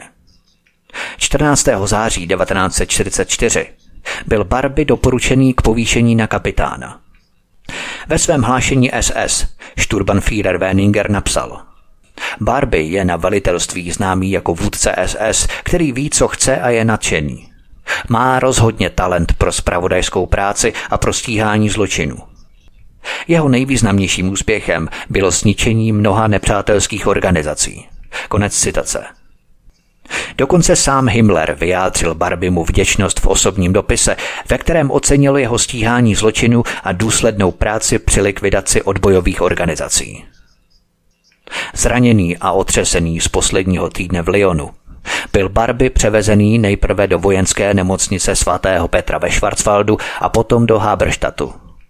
14. září 1944 byl Barbie doporučený k povýšení na kapitána. Ve svém hlášení SS Sturmbannführer Weninger napsal: Barbie je na velitelství známý jako vůdce SS, který ví, co chce a je nadšený. Má rozhodně talent pro zpravodajskou práci a pro stíhání zločinů. Jeho nejvýznamnějším úspěchem bylo zničení mnoha nepřátelských organizací. Konec citace. Dokonce sám Himmler vyjádřil Barbiemu vděčnost v osobním dopise, ve kterém ocenil jeho stíhání zločinu a důslednou práci při likvidaci odbojových organizací. Zraněný a otřesený z posledního týdne v Lyonu byl Barbie převezený nejprve do vojenské nemocnice svatého Petra ve Schwarzwaldu a potom do Haberstadtu.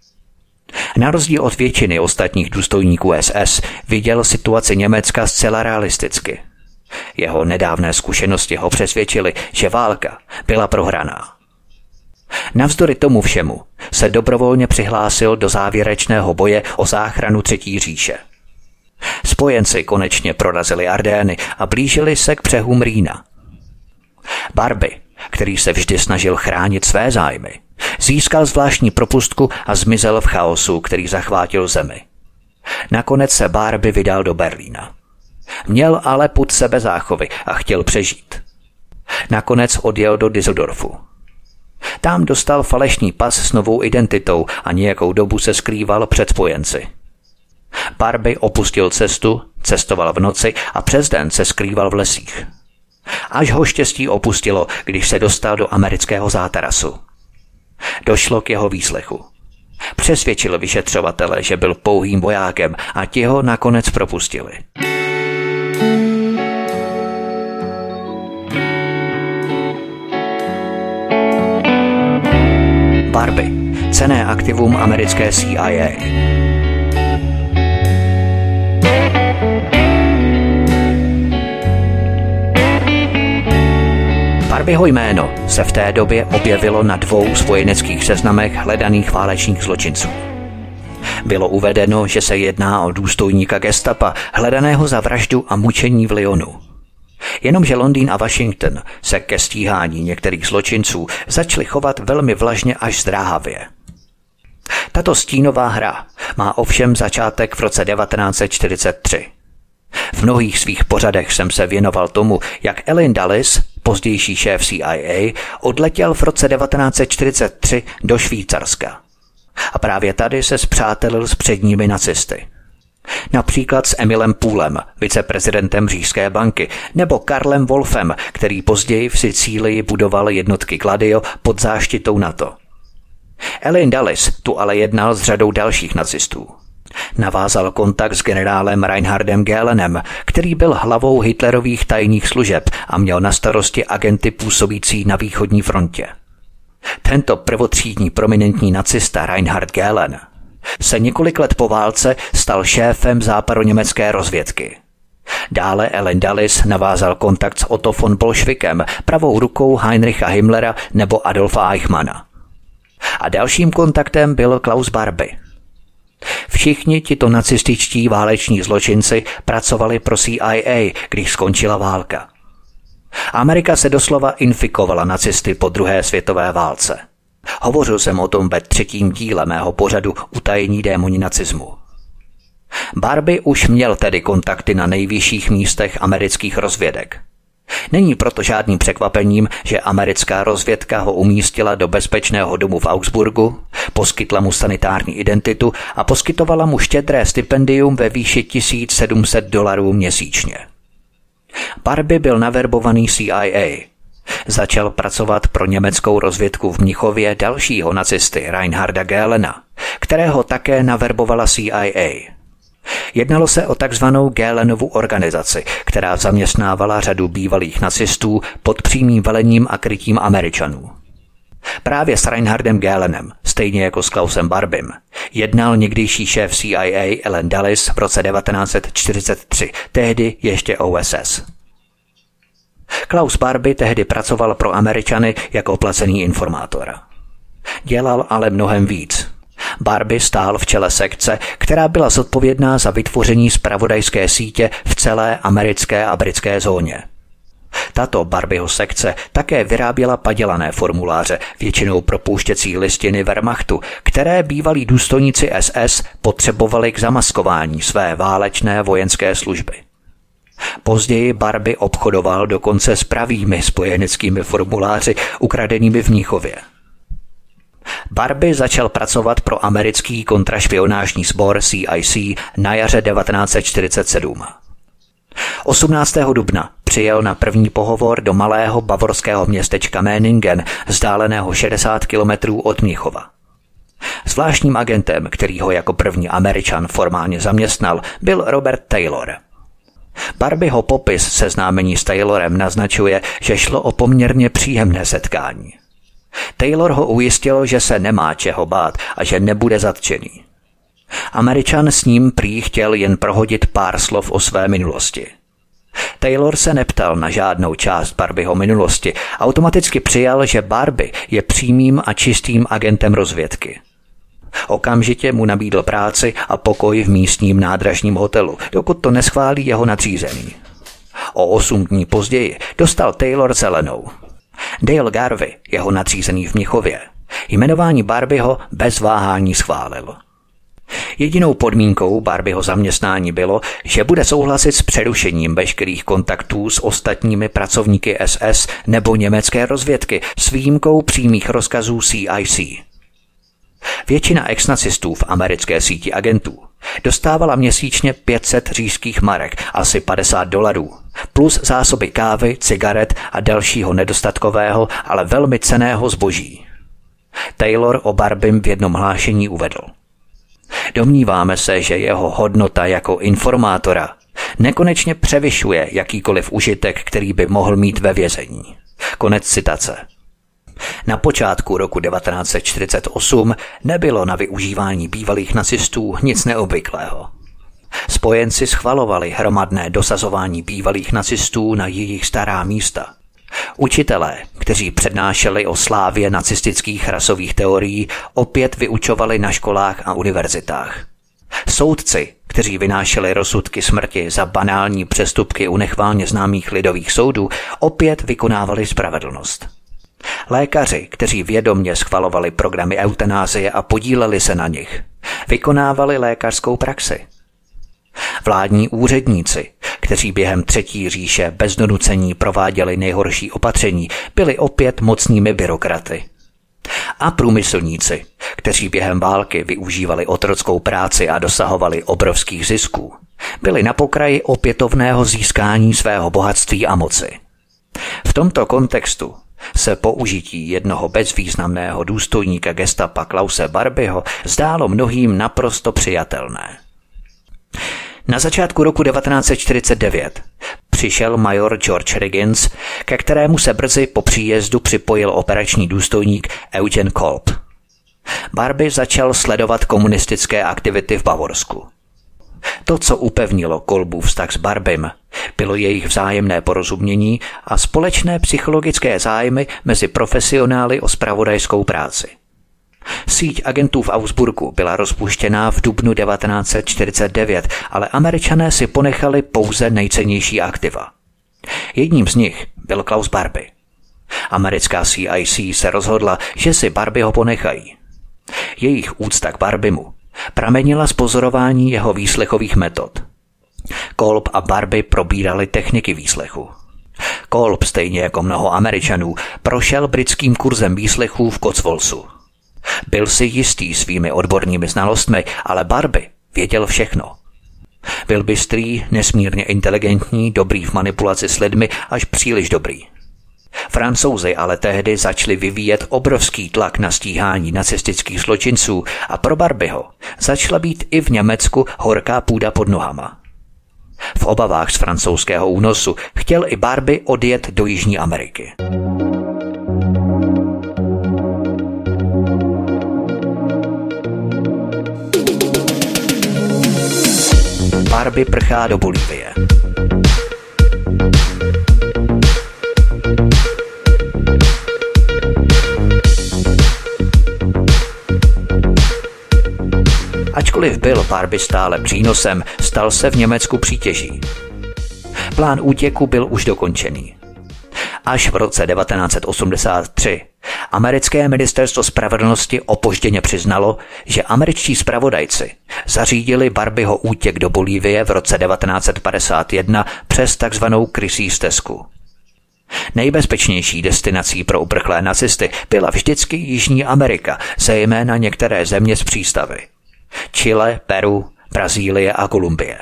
Na rozdíl od většiny ostatních důstojníků SS viděl situaci Německa zcela realisticky. Jeho nedávné zkušenosti ho přesvědčily, že válka byla prohraná. Navzdory tomu všemu se dobrovolně přihlásil do závěrečného boje o záchranu Třetí říše. Spojenci konečně prorazili Ardenny a blížili se k břehům Rýna. Barbie, který se vždy snažil chránit své zájmy, získal zvláštní propustku a zmizel v chaosu, který zachvátil zemi. Nakonec se Barbie vydal do Berlína. Měl ale pud sebezáchovy a chtěl přežít. Nakonec odjel do Düsseldorfu. Tam dostal falešný pas s novou identitou a nějakou dobu se skrýval před spojenci. Barbie opustil cestu, cestoval v noci a přes den se skrýval v lesích. Až ho štěstí opustilo, když se dostal do amerického zátarasu. Došlo k jeho výslechu. Přesvědčil vyšetřovatele, že byl pouhým vojákem a ti ho nakonec propustili. Barbie, cenné aktivum americké CIA. Barbieho jméno se v té době objevilo na 2 spojeneckých seznamech hledaných válečných zločinců. Bylo uvedeno, že se jedná o důstojníka gestapa, hledaného za vraždu a mučení v Lyonu. Jenomže Londýn a Washington se ke stíhání některých zločinců začaly chovat velmi vlažně až zdráhavě. Tato stínová hra má ovšem začátek v roce 1943. V mnohých svých pořadech jsem se věnoval tomu, jak Allen Dulles, pozdější šéf CIA, odletěl v roce 1943 do Švýcarska. A právě tady se spřátelil s předními nacisty. Například s Emilem Poolem, viceprezidentem Říšské banky, nebo Karlem Wolfem, který později v Sicílii budoval jednotky Gladio pod záštitou NATO. Allen Dulles tu ale jednal s řadou dalších nacistů. Navázal kontakt s generálem Reinhardem Gehlenem, který byl hlavou Hitlerových tajných služeb a měl na starosti agenty působící na východní frontě. Tento prvotřídní prominentní nacista Reinhard Gehlen se několik let po válce stal šéfem západoněmecké rozvědky. Dále Allen Dulles navázal kontakt s Otto von Bolševikem, pravou rukou Heinricha Himmlera nebo Adolfa Eichmanna. A dalším kontaktem byl Klaus Barbie. Všichni tito nacističtí váleční zločinci pracovali pro CIA, když skončila válka. Amerika se doslova infikovala nacisty po druhé světové válce. Hovořil jsem o tom ve 3. díle mého pořadu Utajení démoni nacismu. Barbie už měl tedy kontakty na nejvyšších místech amerických rozvědek. Není proto žádným překvapením, že americká rozvědka ho umístila do bezpečného domu v Augsburgu, poskytla mu sanitární identitu a poskytovala mu štědré stipendium ve výši $1700 měsíčně. Barbie byl naverbovaný CIA. Začal pracovat pro německou rozvědku v Mnichově dalšího nacisty Reinharda Göhlena, kterého také naverbovala CIA. Jednalo se o takzvanou Göhlenovu organizaci, která zaměstnávala řadu bývalých nacistů pod přímým velením a krytím Američanů. Právě s Reinhardem Göhlenem, stejně jako s Klausem Barbim, jednal někdejší šéf CIA Allen Dulles v roce 1943, tehdy ještě OSS. Klaus Barbie tehdy pracoval pro Američany jako placený informátor. Dělal ale mnohem víc. Barbie stál v čele sekce, která byla zodpovědná za vytvoření zpravodajské sítě v celé americké a britské zóně. Tato Barbieho sekce také vyráběla padělané formuláře, většinou propouštěcí listiny Wehrmachtu, které bývalí důstojníci SS potřebovali k zamaskování své válečné vojenské služby. Později Barbie obchodoval dokonce s pravými spojeneckými formuláři ukradenými v Mnichově. Barbie začal pracovat pro americký kontrašpionážní sbor CIC na jaře 1947. 18. dubna přijel na první pohovor do malého bavorského městečka Meiningen, vzdáleného 60 kilometrů od Mnichova. Zvláštním agentem, který ho jako první Američan formálně zaměstnal, byl Robert Taylor. Barbieho popis seznámení s Taylorem naznačuje, že šlo o poměrně příjemné setkání. Taylor ho ujistil, že se nemá čeho bát a že nebude zatčený. Američan s ním prý chtěl jen prohodit pár slov o své minulosti. Taylor se neptal na žádnou část Barbieho minulosti, automaticky přijal, že Barbie je přímým a čistým agentem rozvědky. Okamžitě mu nabídl práci a pokoj v místním nádražním hotelu, dokud to neschválí jeho nadřízený. O 8 dní později dostal Taylor zelenou. Dale Garvey, jeho nadřízený v Mnichově, jmenování Barbieho bez váhání schválil. Jedinou podmínkou Barbieho zaměstnání bylo, že bude souhlasit s přerušením veškerých kontaktů s ostatními pracovníky SS nebo německé rozvědky s výjimkou přímých rozkazů CIC. Většina ex-nacistů v americké síti agentů dostávala měsíčně 500 říšských marek, asi $50, plus zásoby kávy, cigaret a dalšího nedostatkového, ale velmi cenného zboží. Taylor o Barbim v jednom hlášení uvedl: Domníváme se, že jeho hodnota jako informátora nekonečně převyšuje jakýkoliv užitek, který by mohl mít ve vězení. Konec citace. Na počátku roku 1948 nebylo na využívání bývalých nacistů nic neobvyklého. Spojenci schvalovali hromadné dosazování bývalých nacistů na jejich stará místa. Učitelé, kteří přednášeli o slávě nacistických rasových teorií, opět vyučovali na školách a univerzitách. Soudci, kteří vynášeli rozsudky smrti za banální přestupky u nechválně známých lidových soudů, opět vykonávali spravedlnost. Lékaři, kteří vědomě schvalovali programy eutanázie a podíleli se na nich, vykonávali lékařskou praxi. Vládní úředníci, kteří během Třetí říše bez donucení prováděli nejhorší opatření, byli opět mocnými byrokraty. A průmyslníci, kteří během války využívali otrockou práci a dosahovali obrovských zisků, byli na pokraji opětovného získání svého bohatství a moci. V tomto kontextu se použití jednoho bezvýznamného důstojníka gestapa Klause Barbieho zdálo mnohým naprosto přijatelné. Na začátku roku 1949 přišel major George Riggins, ke kterému se brzy po příjezdu připojil operační důstojník Eugen Kolb. Barbie začal sledovat komunistické aktivity v Bavorsku. To, co upevnilo Kolbův vztah s Barbim, bylo jejich vzájemné porozumění a společné psychologické zájmy mezi profesionály o zpravodajskou práci. Síť agentů v Augsburgu byla rozpuštěná v dubnu 1949, ale Američané si ponechali pouze nejcennější aktiva. Jedním z nich byl Klaus Barbie. Americká CIC se rozhodla, že si Barbieho ponechají. Jejich úcta k Barbiemu pramenila z pozorování jeho výslechových metod. Kolb a Barbie probírali techniky výslechu. Kolb, stejně jako mnoho Američanů, prošel britským kurzem výslechů v Cotswoldu. Byl si jistý svými odbornými znalostmi, ale Barbie věděl všechno. Byl bystrý, nesmírně inteligentní, dobrý v manipulaci s lidmi, až příliš dobrý. Francouzi ale tehdy začali vyvíjet obrovský tlak na stíhání nacistických zločinců a pro Barbieho začala být i v Německu horká půda pod nohama. V obavách z francouzského únosu chtěl i Barbie odjet do Jižní Ameriky. Barbie prchá do Bolívie. Ačkoliv byl Barbie stále přínosem, stal se v Německu přítěží. Plán útěku byl už dokončený. Až v roce 1983 americké ministerstvo spravedlnosti opožděně přiznalo, že američtí zpravodajci zařídili Barbieho útěk do Bolívie v roce 1951 přes takzvanou krysí stezku. Nejbezpečnější destinací pro uprchlé nacisty byla vždycky Jižní Amerika, zejména některé země z přístavy. Chile, Peru, Brazílie a Kolumbie.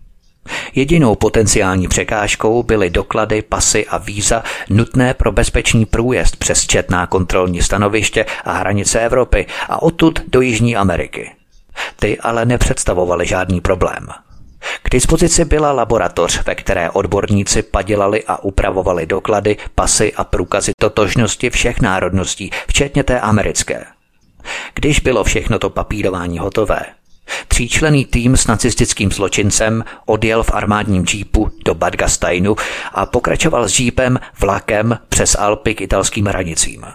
Jedinou potenciální překážkou byly doklady, pasy a víza nutné pro bezpečný průjezd přes četná kontrolní stanoviště a hranice Evropy a odtud do Jižní Ameriky. Ty ale nepředstavovaly žádný problém. K dispozici byla laboratoř, ve které odborníci padělali a upravovali doklady, pasy a průkazy totožnosti všech národností, včetně té americké. Když bylo všechno to papírování hotové, tříčlenný tým s nacistickým zločincem odjel v armádním džípu do Bad Gasteinu a pokračoval s džípem vlakem přes Alpy k italským hranicím.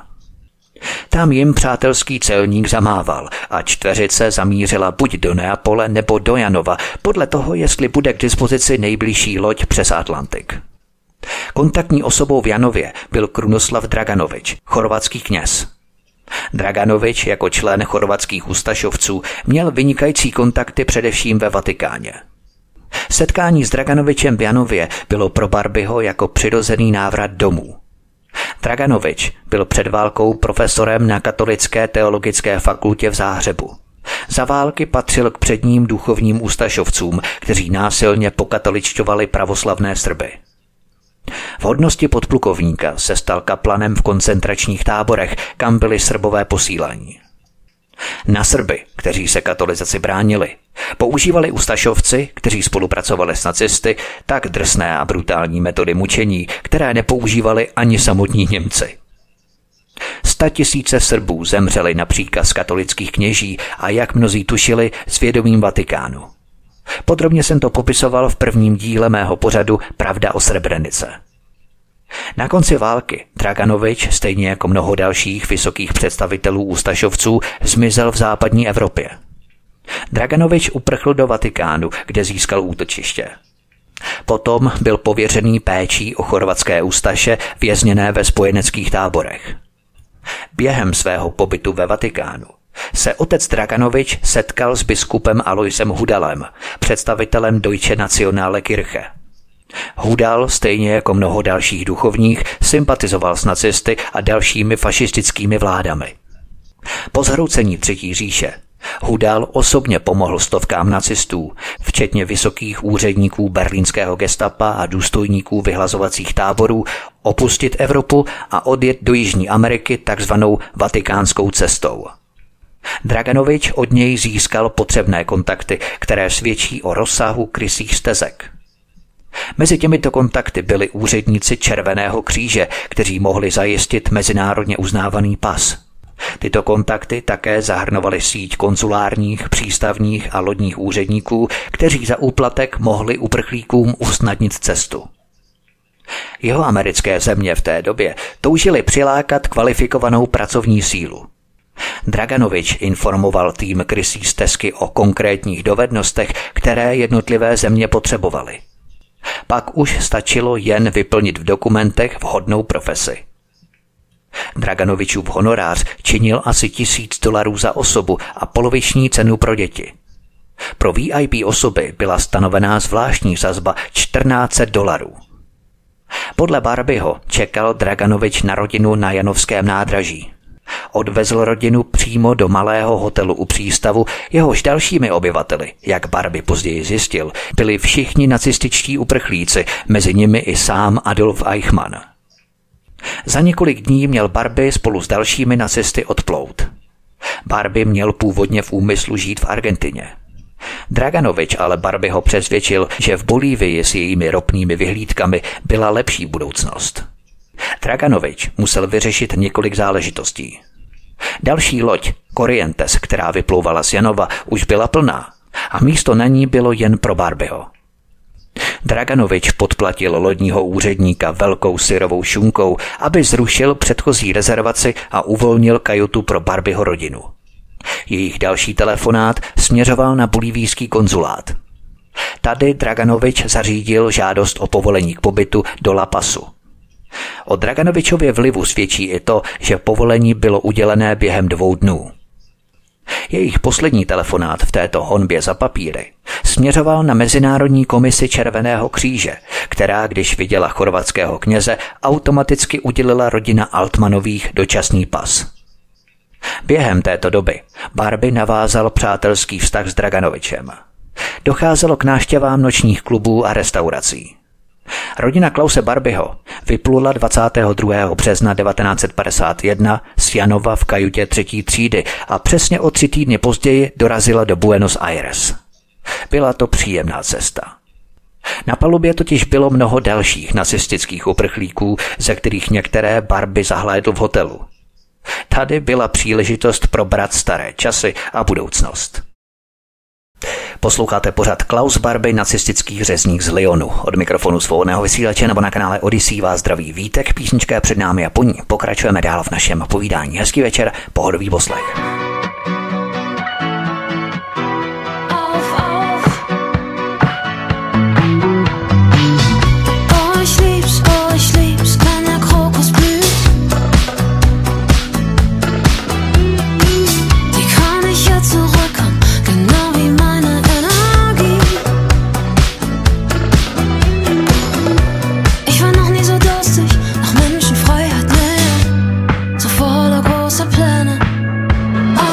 Tam jim přátelský celník zamával a čtveřice zamířila buď do Neapole nebo do Janova, podle toho, jestli bude k dispozici nejbližší loď přes Atlantik. Kontaktní osobou v Janově byl Krunoslav Draganovič, chorvatský kněz. Draganovič jako člen chorvatských ustašovců měl vynikající kontakty především ve Vatikáně. Setkání s Draganovičem v Janově bylo pro Barbieho jako přirozený návrat domů. Draganovič byl před válkou profesorem na Katolické teologické fakultě v Záhřebu. Za války patřil k předním duchovním ustašovcům, kteří násilně pokatoličťovali pravoslavné Srby. V hodnosti podplukovníka se stal kaplanem v koncentračních táborech, kam byli Srbové posíláni. Na Srby, kteří se katolizaci bránili, používali ustašovci, kteří spolupracovali s nacisty, tak drsné a brutální metody mučení, které nepoužívali ani samotní Němci. 100 000 Srbů zemřeli na příkaz katolických kněží a jak mnozí tušili, s vědomím Vatikánu. Podrobně jsem to popisoval v prvním díle mého pořadu Pravda o Srebrenice. Na konci války Draganovič, stejně jako mnoho dalších vysokých představitelů ustašovců, zmizel v západní Evropě. Draganovič uprchl do Vatikánu, kde získal útočiště. Potom byl pověřený péčí o chorvatské ustaše vězněné ve spojeneckých táborech. Během svého pobytu ve Vatikánu se otec Draganovič setkal s biskupem Aloisem Hudalem, představitelem Deutsche Nationale Kirche. Hudal, stejně jako mnoho dalších duchovních, sympatizoval s nacisty a dalšími fašistickými vládami. Po zhroucení Třetí říše Hudal osobně pomohl stovkám nacistů, včetně vysokých úředníků berlínského gestapa a důstojníků vyhlazovacích táborů, opustit Evropu a odjet do Jižní Ameriky takzvanou vatikánskou cestou. Draganovič od něj získal potřebné kontakty, které svědčí o rozsahu krysích stezek. Mezi těmito kontakty byli úředníci Červeného kříže, kteří mohli zajistit mezinárodně uznávaný pas. Tyto kontakty také zahrnovaly síť konzulárních, přístavních a lodních úředníků, kteří za úplatek mohli uprchlíkům usnadnit cestu. Jeho americké země v té době toužili přilákat kvalifikovanou pracovní sílu. Draganovič informoval tým krysí stezky o konkrétních dovednostech, které jednotlivé země potřebovaly. Pak už stačilo jen vyplnit v dokumentech vhodnou profesi. Draganovičův honorář činil asi $1000 za osobu a poloviční cenu pro děti. Pro VIP osoby byla stanovená zvláštní sazba $1400. Podle Barbieho čekal Draganovič na rodinu na Janovském nádraží. Odvezl rodinu přímo do malého hotelu u přístavu, jehož dalšími obyvateli, jak Barbie později zjistil, byli všichni nacističtí uprchlíci, mezi nimi i sám Adolf Eichmann. Za několik dní měl Barbie spolu s dalšími nacisty odplout. Barbie měl původně v úmyslu žít v Argentině. Draganovič ale Barbieho přesvědčil, že v Bolívii s jejími ropnými vyhlídkami byla lepší budoucnost. Draganovič musel vyřešit několik záležitostí. Další loď, Corrientes, která vyplouvala z Janova, už byla plná a místo na ní bylo jen pro Barbieho. Draganovič podplatil lodního úředníka velkou syrovou šunkou, aby zrušil předchozí rezervaci a uvolnil kajutu pro Barbieho rodinu. Jejich další telefonát směřoval na bolívijský konzulát. Tady Draganovič zařídil žádost o povolení k pobytu do La Pasu. O Draganovičově vlivu svědčí i to, že povolení bylo udělené během 2 dnů. Jejich poslední telefonát v této honbě za papíry směřoval na Mezinárodní komisi Červeného kříže, která, když viděla chorvatského kněze, automaticky udělila rodina Altmanových dočasný pas. Během této doby Barbie navázal přátelský vztah s Draganovičem. Docházelo k návštěvám nočních klubů a restaurací. Rodina Klause Barbieho vyplula 22. března 1951 z Janova v kajutě 3. třídy a přesně o 3 týdny později dorazila do Buenos Aires. Byla to příjemná cesta. Na palubě totiž bylo mnoho dalších nacistických uprchlíků, ze kterých některé Barbie zahlédl v hotelu. Tady byla příležitost probrat staré časy a budoucnost. Posloucháte pořad Klaus Barbie, nacistický řezník z Lyonu. Od mikrofonu svobodného vysílače nebo na kanále Odyssey vás zdraví Vítek, písnička je před námi a po ní pokračujeme dál v našem povídání. Hezký večer, pohodový poslech. Pläne.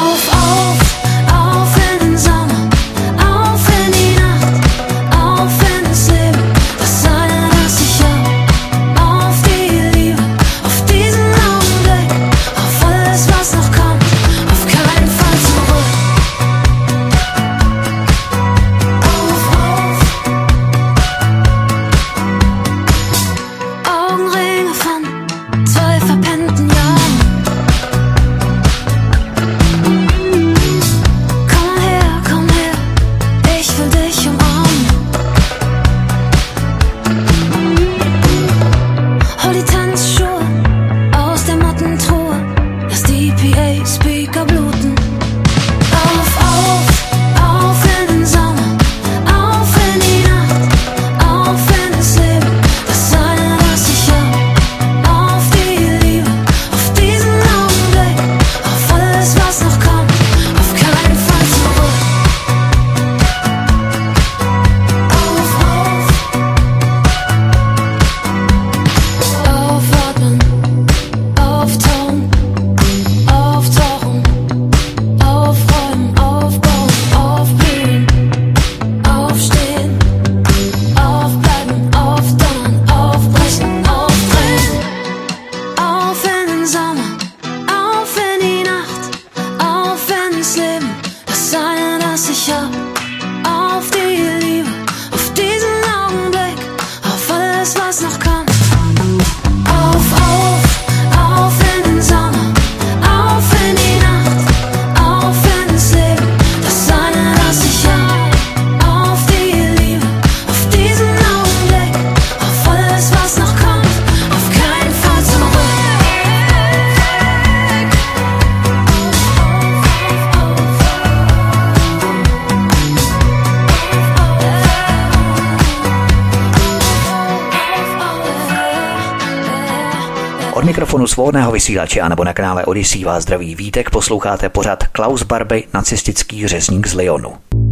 mikrofonu svobodného vysílače anebo na kanále Odyssey vás zdraví Vítek, posloucháte pořad Klaus Barbie, nacistický řezník z Lyonu.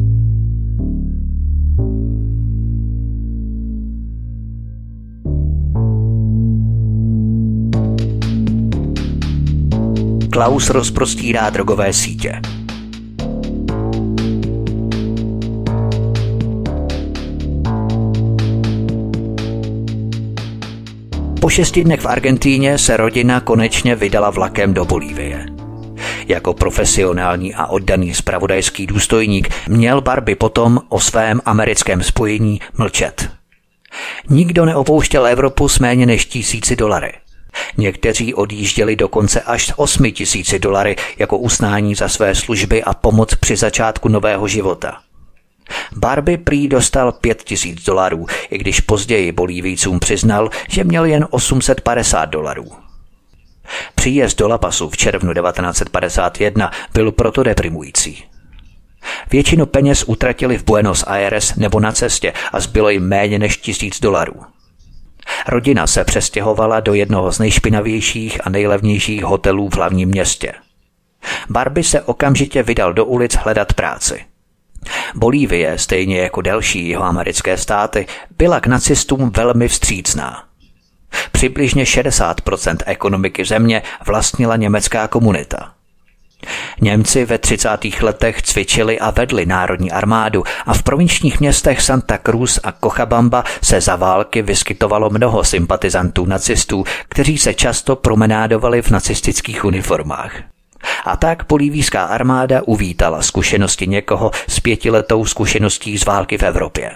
Klaus rozprostírá drogové sítě. Po 6 dnech v Argentíně se rodina konečně vydala vlakem do Bolívie. Jako profesionální a oddaný zpravodajský důstojník měl Barbie potom o svém americkém spojení mlčet. Nikdo neopouštěl Evropu s méně než $1000. Někteří odjížděli dokonce až $8000 jako uznání za své služby a pomoc při začátku nového života. Barbie prý dostal $5000, i když později Bolívijcům přiznal, že měl jen $850. Příjezd do La Pasu v červnu 1951 byl proto deprimující. Většinu peněz utratili v Buenos Aires nebo na cestě a zbylo jim méně než $1000. Rodina se přestěhovala do jednoho z nejšpinavějších a nejlevnějších hotelů v hlavním městě. Barbie se okamžitě vydal do ulic hledat práci. Bolívie, stejně jako další jihoamerické státy, byla k nacistům velmi vstřícná. Přibližně 60% ekonomiky země vlastnila německá komunita. Němci ve 30. letech cvičili a vedli národní armádu a v provinčních městech Santa Cruz a Cochabamba se za války vyskytovalo mnoho sympatizantů nacistů, kteří se často promenádovali v nacistických uniformách. A tak bolívijská armáda uvítala zkušenosti někoho s 5letou zkušeností z války v Evropě.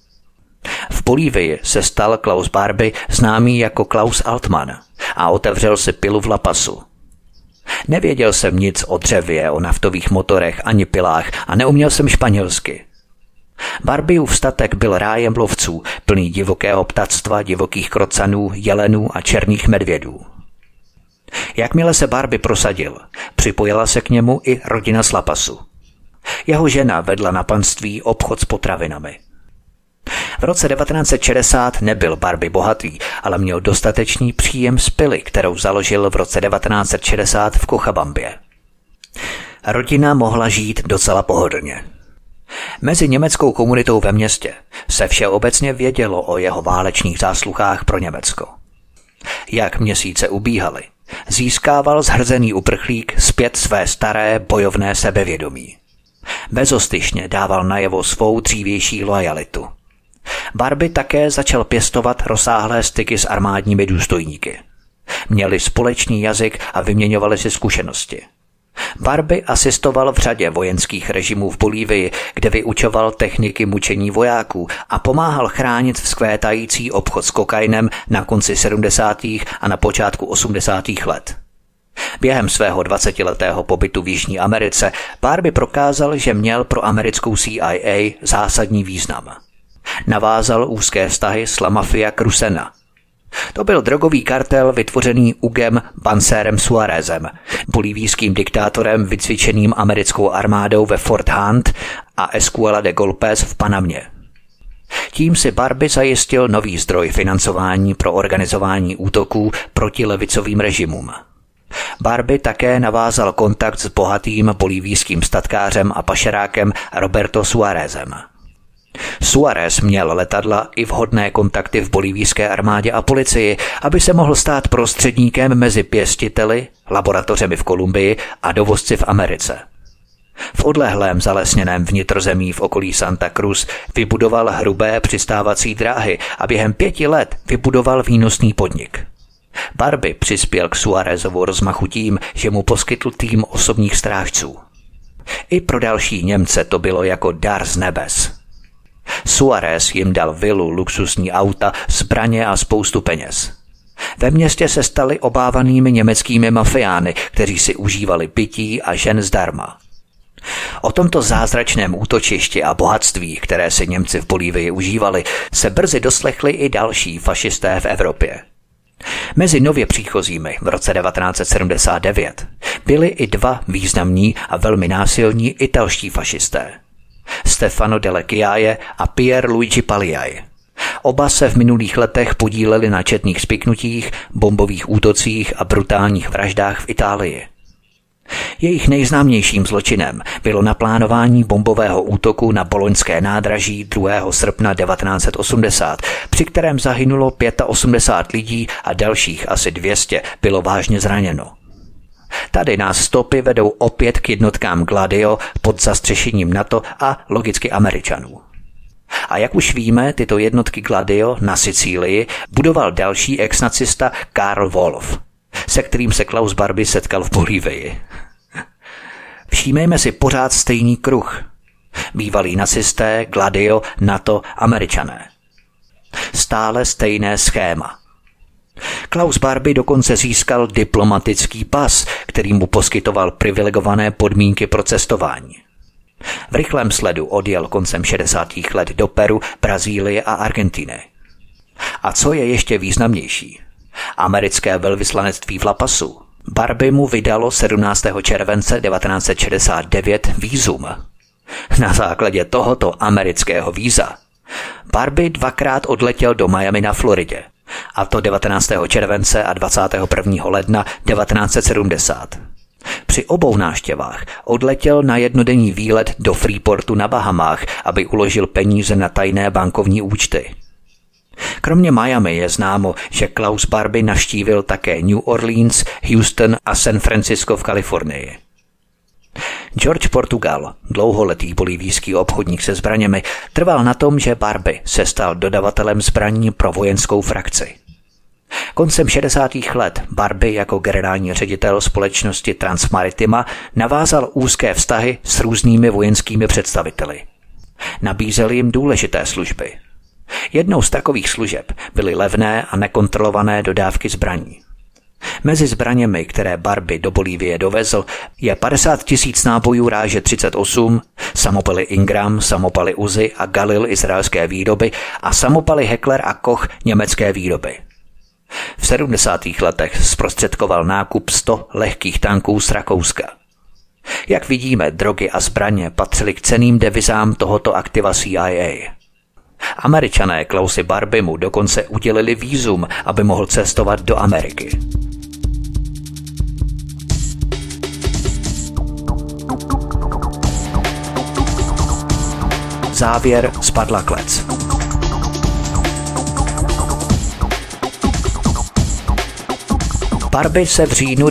V Bolívii se stal Klaus Barbie známý jako Klaus Altmann a otevřel si pilu v La Pasu. Nevěděl jsem nic o dřevě, o naftových motorech ani pilách a neuměl jsem španělsky. Barbieův statek byl rájem lovců, plný divokého ptactva, divokých krocanů, jelenů a černých medvědů. Jakmile se Barbie prosadil, připojila se k němu i rodina z La Pasu. Jeho žena vedla na panství obchod s potravinami. V roce 1960 nebyl Barbie bohatý, ale měl dostatečný příjem z pily, kterou založil v roce 1960 v Cochabambě. Rodina mohla žít docela pohodlně. Mezi německou komunitou ve městě se všeobecně vědělo o jeho válečných zásluhách pro Německo. Jak měsíce ubíhaly, získával zhrzený uprchlík zpět své staré bojovné sebevědomí. Bezostyšně dával najevo svou dřívější loajalitu. Barbie také začal pěstovat rozsáhlé styky s armádními důstojníky. Měli společný jazyk a vyměňovali si zkušenosti. Barbie asistoval v řadě vojenských režimů v Bolívii, kde vyučoval techniky mučení vojáků a pomáhal chránit vzkvétající obchod s kokainem na konci 70. a na počátku 80. let. Během svého 20letého pobytu v Jižní Americe Barbie prokázal, že měl pro americkou CIA zásadní význam. Navázal úzké vztahy s La Mafia Crucena. To byl drogový kartel vytvořený Hugem Banzerem Suárezem, bolívijským diktátorem vycvičeným americkou armádou ve Fort Hunt a Escuela de Golpes v Panamě. Tím si Barbie zajistil nový zdroj financování pro organizování útoků proti levicovým režimům. Barbie také navázal kontakt s bohatým bolívijským statkářem a pašerákem Roberto Suárezem. Suárez měl letadla i vhodné kontakty v bolívijské armádě a policii, aby se mohl stát prostředníkem mezi pěstiteli, laboratořemi v Kolumbii a dovozci v Americe. V odlehlém zalesněném vnitrozemí v okolí Santa Cruz vybudoval hrubé přistávací dráhy a během 5 let vybudoval výnosný podnik. Barbie přispěl k Suárezovu rozmachu tím, že mu poskytl tým osobních strážců. I pro další Němce to bylo jako dar z nebes. Suárez jim dal vilu, luxusní auta, zbraně a spoustu peněz. Ve městě se stali obávanými německými mafiány, kteří si užívali pití a žen zdarma. O tomto zázračném útočišti a bohatství, které si Němci v Bolívii užívali, se brzy doslechli i další fašisté v Evropě. Mezi nově příchozími v roce 1979 byli i 2 významní a velmi násilní italští fašisté. Stefano Delle Chiaie a Pierluigi Pagliai. Oba se v minulých letech podíleli na četných spiknutích, bombových útocích a brutálních vraždách v Itálii. Jejich nejznámějším zločinem bylo naplánování bombového útoku na boloňské nádraží 2. srpna 1980, při kterém zahynulo 85 lidí a dalších asi 200 bylo vážně zraněno. Tady nás stopy vedou opět k jednotkám Gladio pod zastřešením NATO a logicky Američanů. A jak už víme, tyto jednotky Gladio na Sicílii budoval další ex-nacista Karl Wolf, se kterým se Klaus Barbie setkal v Bolívii. Všímejme si pořád stejný kruh. Bývalí nacisté, Gladio, NATO, Američané. Stále stejné schéma. Klaus Barbie dokonce získal diplomatický pas, který mu poskytoval privilegované podmínky pro cestování. V rychlém sledu odjel koncem 60. let do Peru, Brazílie a Argentiny. A co je ještě významnější? Americké velvyslanectví v La Pasu Barbie mu vydalo 17. července 1969 vízum. Na základě tohoto amerického víza Barbie dvakrát odletěl do Miami na Floridě, a to 19. července a 21. ledna 1970. Při obou návštěvách odletěl na jednodenní výlet do Freeportu na Bahamách, aby uložil peníze na tajné bankovní účty. Kromě Miami je známo, že Klaus Barbie navštívil také New Orleans, Houston a San Francisco v Kalifornii. George Portugal, dlouholetý bolívijský obchodník se zbraněmi, trval na tom, že Barbie se stal dodavatelem zbraní pro vojenskou frakci. Koncem 60. let Barbie jako generální ředitel společnosti Transmaritima navázal úzké vztahy s různými vojenskými představiteli. Nabízel jim důležité služby. Jednou z takových služeb byly levné a nekontrolované dodávky zbraní. Mezi zbraněmi, které Barbie do Bolívie dovezl, je 50 000 nábojů ráže 38, samopaly Ingram, samopaly Uzi a Galil izraelské výroby a samopaly Heckler a Koch německé výroby. V 70. letech zprostředkoval nákup 100 lehkých tanků z Rakouska. Jak vidíme, drogy a zbraně patřily k cenným devizám tohoto aktiva CIA. Američané Klausi Barbiemu dokonce udělili vízum, aby mohl cestovat do Ameriky. Závěr spadla klec. Barbie se v říjnu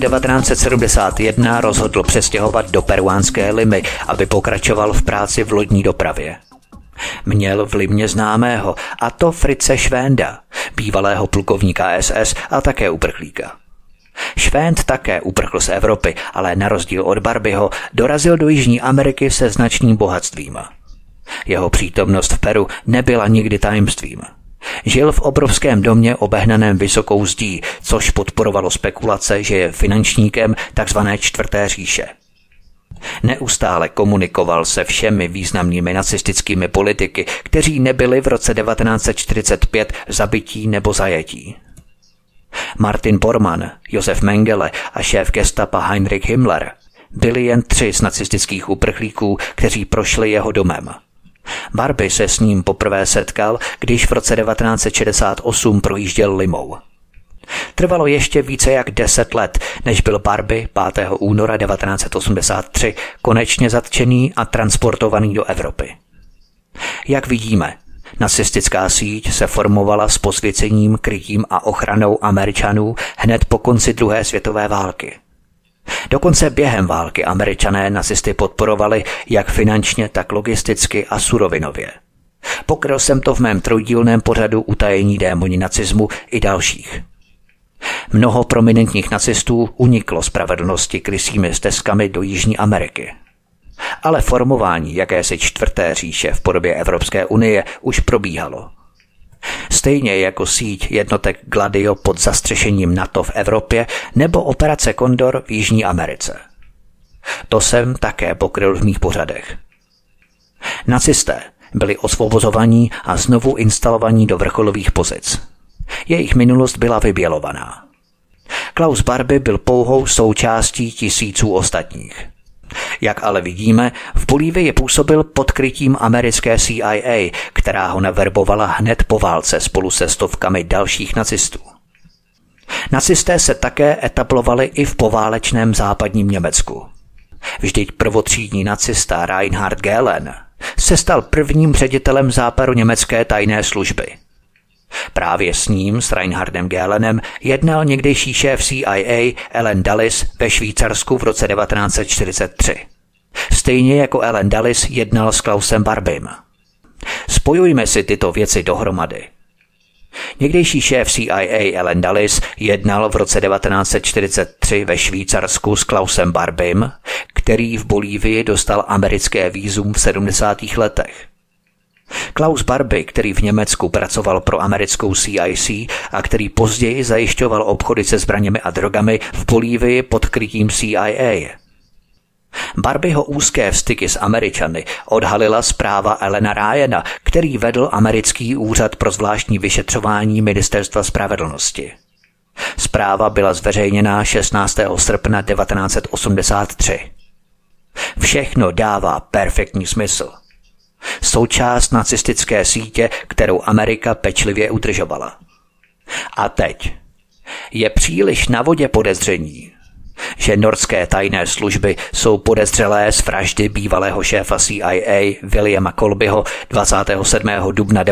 1971 rozhodl přestěhovat do peruánské Limy, aby pokračoval v práci v lodní dopravě. Měl v Limě známého, a to Fritze Schwenda, bývalého plukovníka SS a také uprchlíka. Schwend také uprchl z Evropy, ale na rozdíl od Barbieho dorazil do Jižní Ameriky se značným bohatstvím. Jeho přítomnost v Peru nebyla nikdy tajemstvím. Žil v obrovském domě obehnaném vysokou zdí, což podporovalo spekulace, že je finančníkem tzv. Čtvrté říše. Neustále komunikoval se všemi významnými nacistickými politiky, kteří nebyli v roce 1945 zabití nebo zajetí. Martin Bormann, Josef Mengele a šéf gestapa Heinrich Himmler byli jen 3 z nacistických uprchlíků, kteří prošli jeho domem. Barbie se s ním poprvé setkal, když v roce 1968 projížděl Limou. Trvalo ještě více jak 10 let, než byl Barbie 5. února 1983 konečně zatčený a transportovaný do Evropy. Jak vidíme, nacistická síť se formovala s posvěcením, krytím a ochranou Američanů hned po konci druhé světové války. Dokonce během války Američané nacisty podporovali jak finančně, tak logisticky a surovinově. Pokryl jsem to v mém trojdílném pořadu Utajení démoni nacismu i dalších. Mnoho prominentních nacistů uniklo spravedlnosti krysími stezkami do Jižní Ameriky. Ale formování jakési čtvrté říše v podobě Evropské unie už probíhalo. Stejně jako síť jednotek Gladio pod zastřešením NATO v Evropě nebo operace Kondor v Jižní Americe. To jsem také pokryl v mých pořadech. Nacisté byli osvobozovaní a znovu instalovaní do vrcholových pozic. Jejich minulost byla vybělovaná. Klaus Barbie byl pouhou součástí tisíců ostatních. Jak ale vidíme, v Bolívii působil pod krytím americké CIA, která ho naverbovala hned po válce spolu se stovkami dalších nacistů. Nacisté se také etablovali i v poválečném západním Německu. Vždyť prvotřídní nacista Reinhard Gehlen se stal prvním ředitelem západoněmecké tajné služby. Právě s ním, s Reinhardem Gehlenem, jednal někdejší šéf CIA Allen Dulles ve Švýcarsku v roce 1943. Stejně jako Allen Dulles jednal s Klausem Barbym. Spojujme si tyto věci dohromady. Někdejší šéf CIA Allen Dulles jednal v roce 1943 ve Švýcarsku s Klausem Barbym, který v Bolívii dostal americké vízum v 70. letech. Klaus Barbie, který v Německu pracoval pro americkou CIC a který později zajišťoval obchody se zbraněmi a drogami v Bolívii pod krytím CIA. Barbieho úzké vztyky s Američany odhalila zpráva Elena Ryana, který vedl americký úřad pro zvláštní vyšetřování Ministerstva spravedlnosti. Zpráva byla zveřejněna 16. srpna 1983. Všechno dává perfektní smysl. Součást nacistické sítě, kterou Amerika pečlivě udržovala. A teď je příliš na vodě podezření, že norské tajné služby jsou podezřelé z vraždy bývalého šéfa CIA Williama Colbyho 27. dubna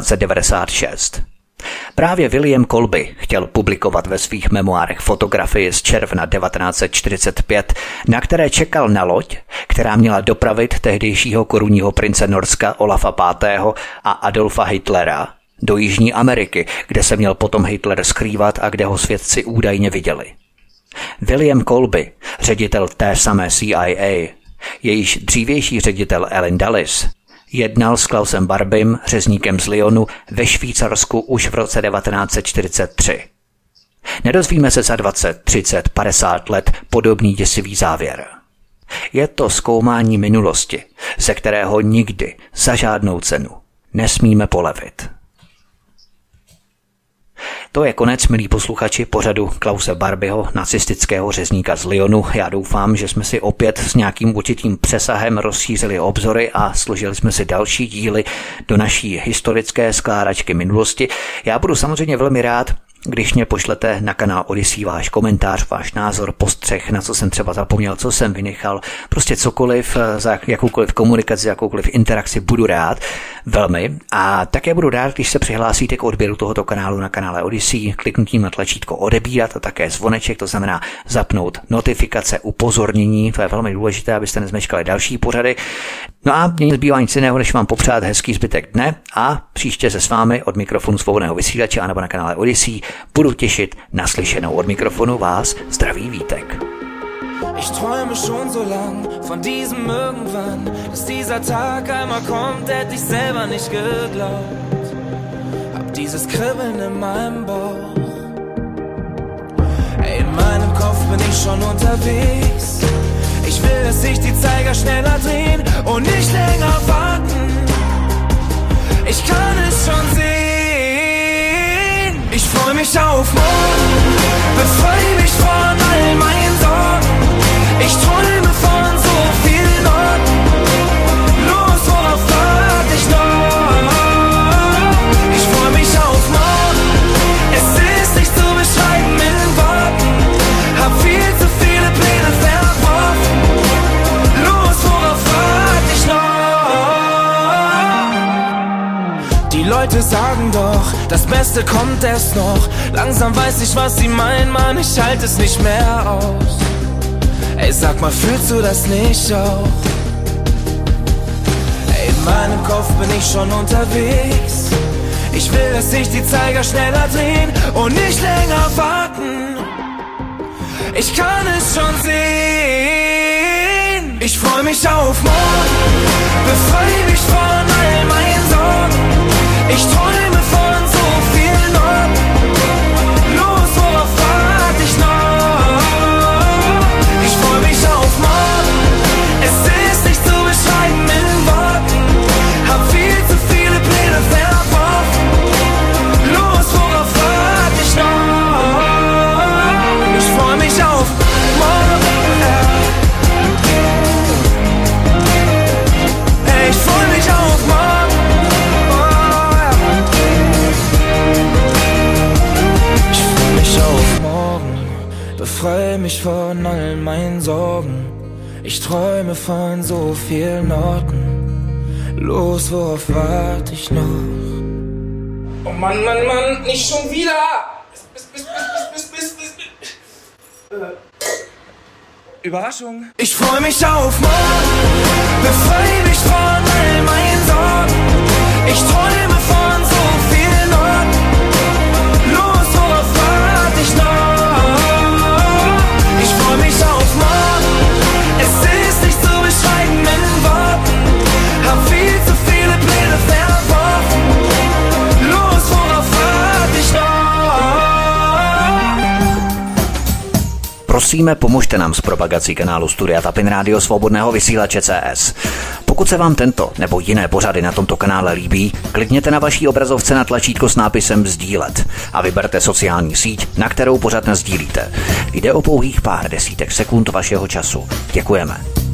1996. Právě William Colby chtěl publikovat ve svých memoárech fotografii z června 1945, na které čekal na loď, která měla dopravit tehdejšího korunního prince Norska Olafa V. a Adolfa Hitlera do Jižní Ameriky, kde se měl potom Hitler skrývat a kde ho svědci údajně viděli. William Colby, ředitel té samé CIA, jejíž dřívější ředitel Allen Dulles, jednal s Klausem Barbym, řezníkem z Lyonu, ve Švýcarsku už v roce 1943. Nedozvíme se za 20, 30, 50 let podobný děsivý závěr. Je to zkoumání minulosti, ze kterého nikdy, za žádnou cenu, nesmíme polevit. To je konec, milí posluchači, pořadu Klause Barbyho, nacistického řezníka z Lyonu. Já doufám, že jsme si opět s nějakým určitým přesahem rozšířili obzory a složili jsme si další díly do naší historické skládačky minulosti. Já budu samozřejmě velmi rád, když mě pošlete na kanál Odyssey váš komentář, váš názor, postřeh, na co jsem třeba zapomněl, co jsem vynechal, prostě cokoliv, za jakoukoliv komunikaci, jakoukoliv interakci budu rád, velmi. A také budu rád, když se přihlásíte k odběru tohoto kanálu na kanále Odyssey, kliknutím na tlačítko odebírat a také zvoneček, to znamená zapnout notifikace, upozornění, to je velmi důležité, abyste nezmečkali další pořady. No a mě nezbývá nic jiného, než vám popřát hezký zbytek dne a příště se s vámi od mikrofonu svobodného vysílače anebo na kanále Odyssey budu těšit na slyšenou. Od mikrofonu vás zdraví Vítek. Ich träume schon so lang von diesem irgendwann, dass dieser Tag einmal kommt, hätte ich selber nicht geglaubt. Hab dieses Kribbeln in meinem Bauch. Ey, in meinem Kopf bin ich schon unterwegs. Ich will, dass sich die Zeiger schneller drehen und nicht länger warten. Ich kann es schon sehen. Ich freu mich auf morgen, befrei mich von all meinen Sorgen. Ich träume von so vielen Orten. Los, worauf wart ich noch? Ich freu mich auf morgen. Es ist nicht zu beschreiben in Worten. Hab viel zu viele Pläne verworfen. Los, worauf wart ich noch? Die Leute sagen doch, das Beste kommt erst noch. Langsam weiß ich, was sie meinen, Mann, ich halte es nicht mehr aus. Ey, sag mal, fühlst du das nicht auch? Ey, in meinem Kopf bin ich schon unterwegs. Ich will, dass sich die Zeiger schneller drehen und nicht länger warten. Ich kann es schon sehen. Ich freu mich auf morgen, befrei mich von all meinen Sorgen. Ich träume von so vielen Orten. Los, worauf wart ich noch? Ich freu mich auf morgen. Es ist nicht zu beschreiben in Worten. Hab viel zu viele Pläne verworfen. Los, worauf wart ich noch? Ich freu mich auf morgen. mich von all meinen Sorgen. Ich träume von so vielen Orten. Los, worauf warte ich noch? Oh Mann, nicht schon wieder! Überraschung. Ich freu mich auf morgen, befrei mich von all meinen Sorgen. Ich träume von so vielen Orten. Los, worauf warte ich noch? Ich freu mich auf morgen, es ist nicht zu beschreiben in Worten. Hab viel zu viele Pläne verworfen. Los, worauf warte ich noch? Prosíme, pomožte nám s propagací kanálu Studia Tapin Rádio Svobodného vysílače CS. Pokud se vám tento nebo jiné pořady na tomto kanále líbí, klikněte na vaší obrazovce na tlačítko s nápisem sdílet a vyberte sociální síť, na kterou pořad nasdílíte. Jde o pouhých pár desítek sekund vašeho času. Děkujeme.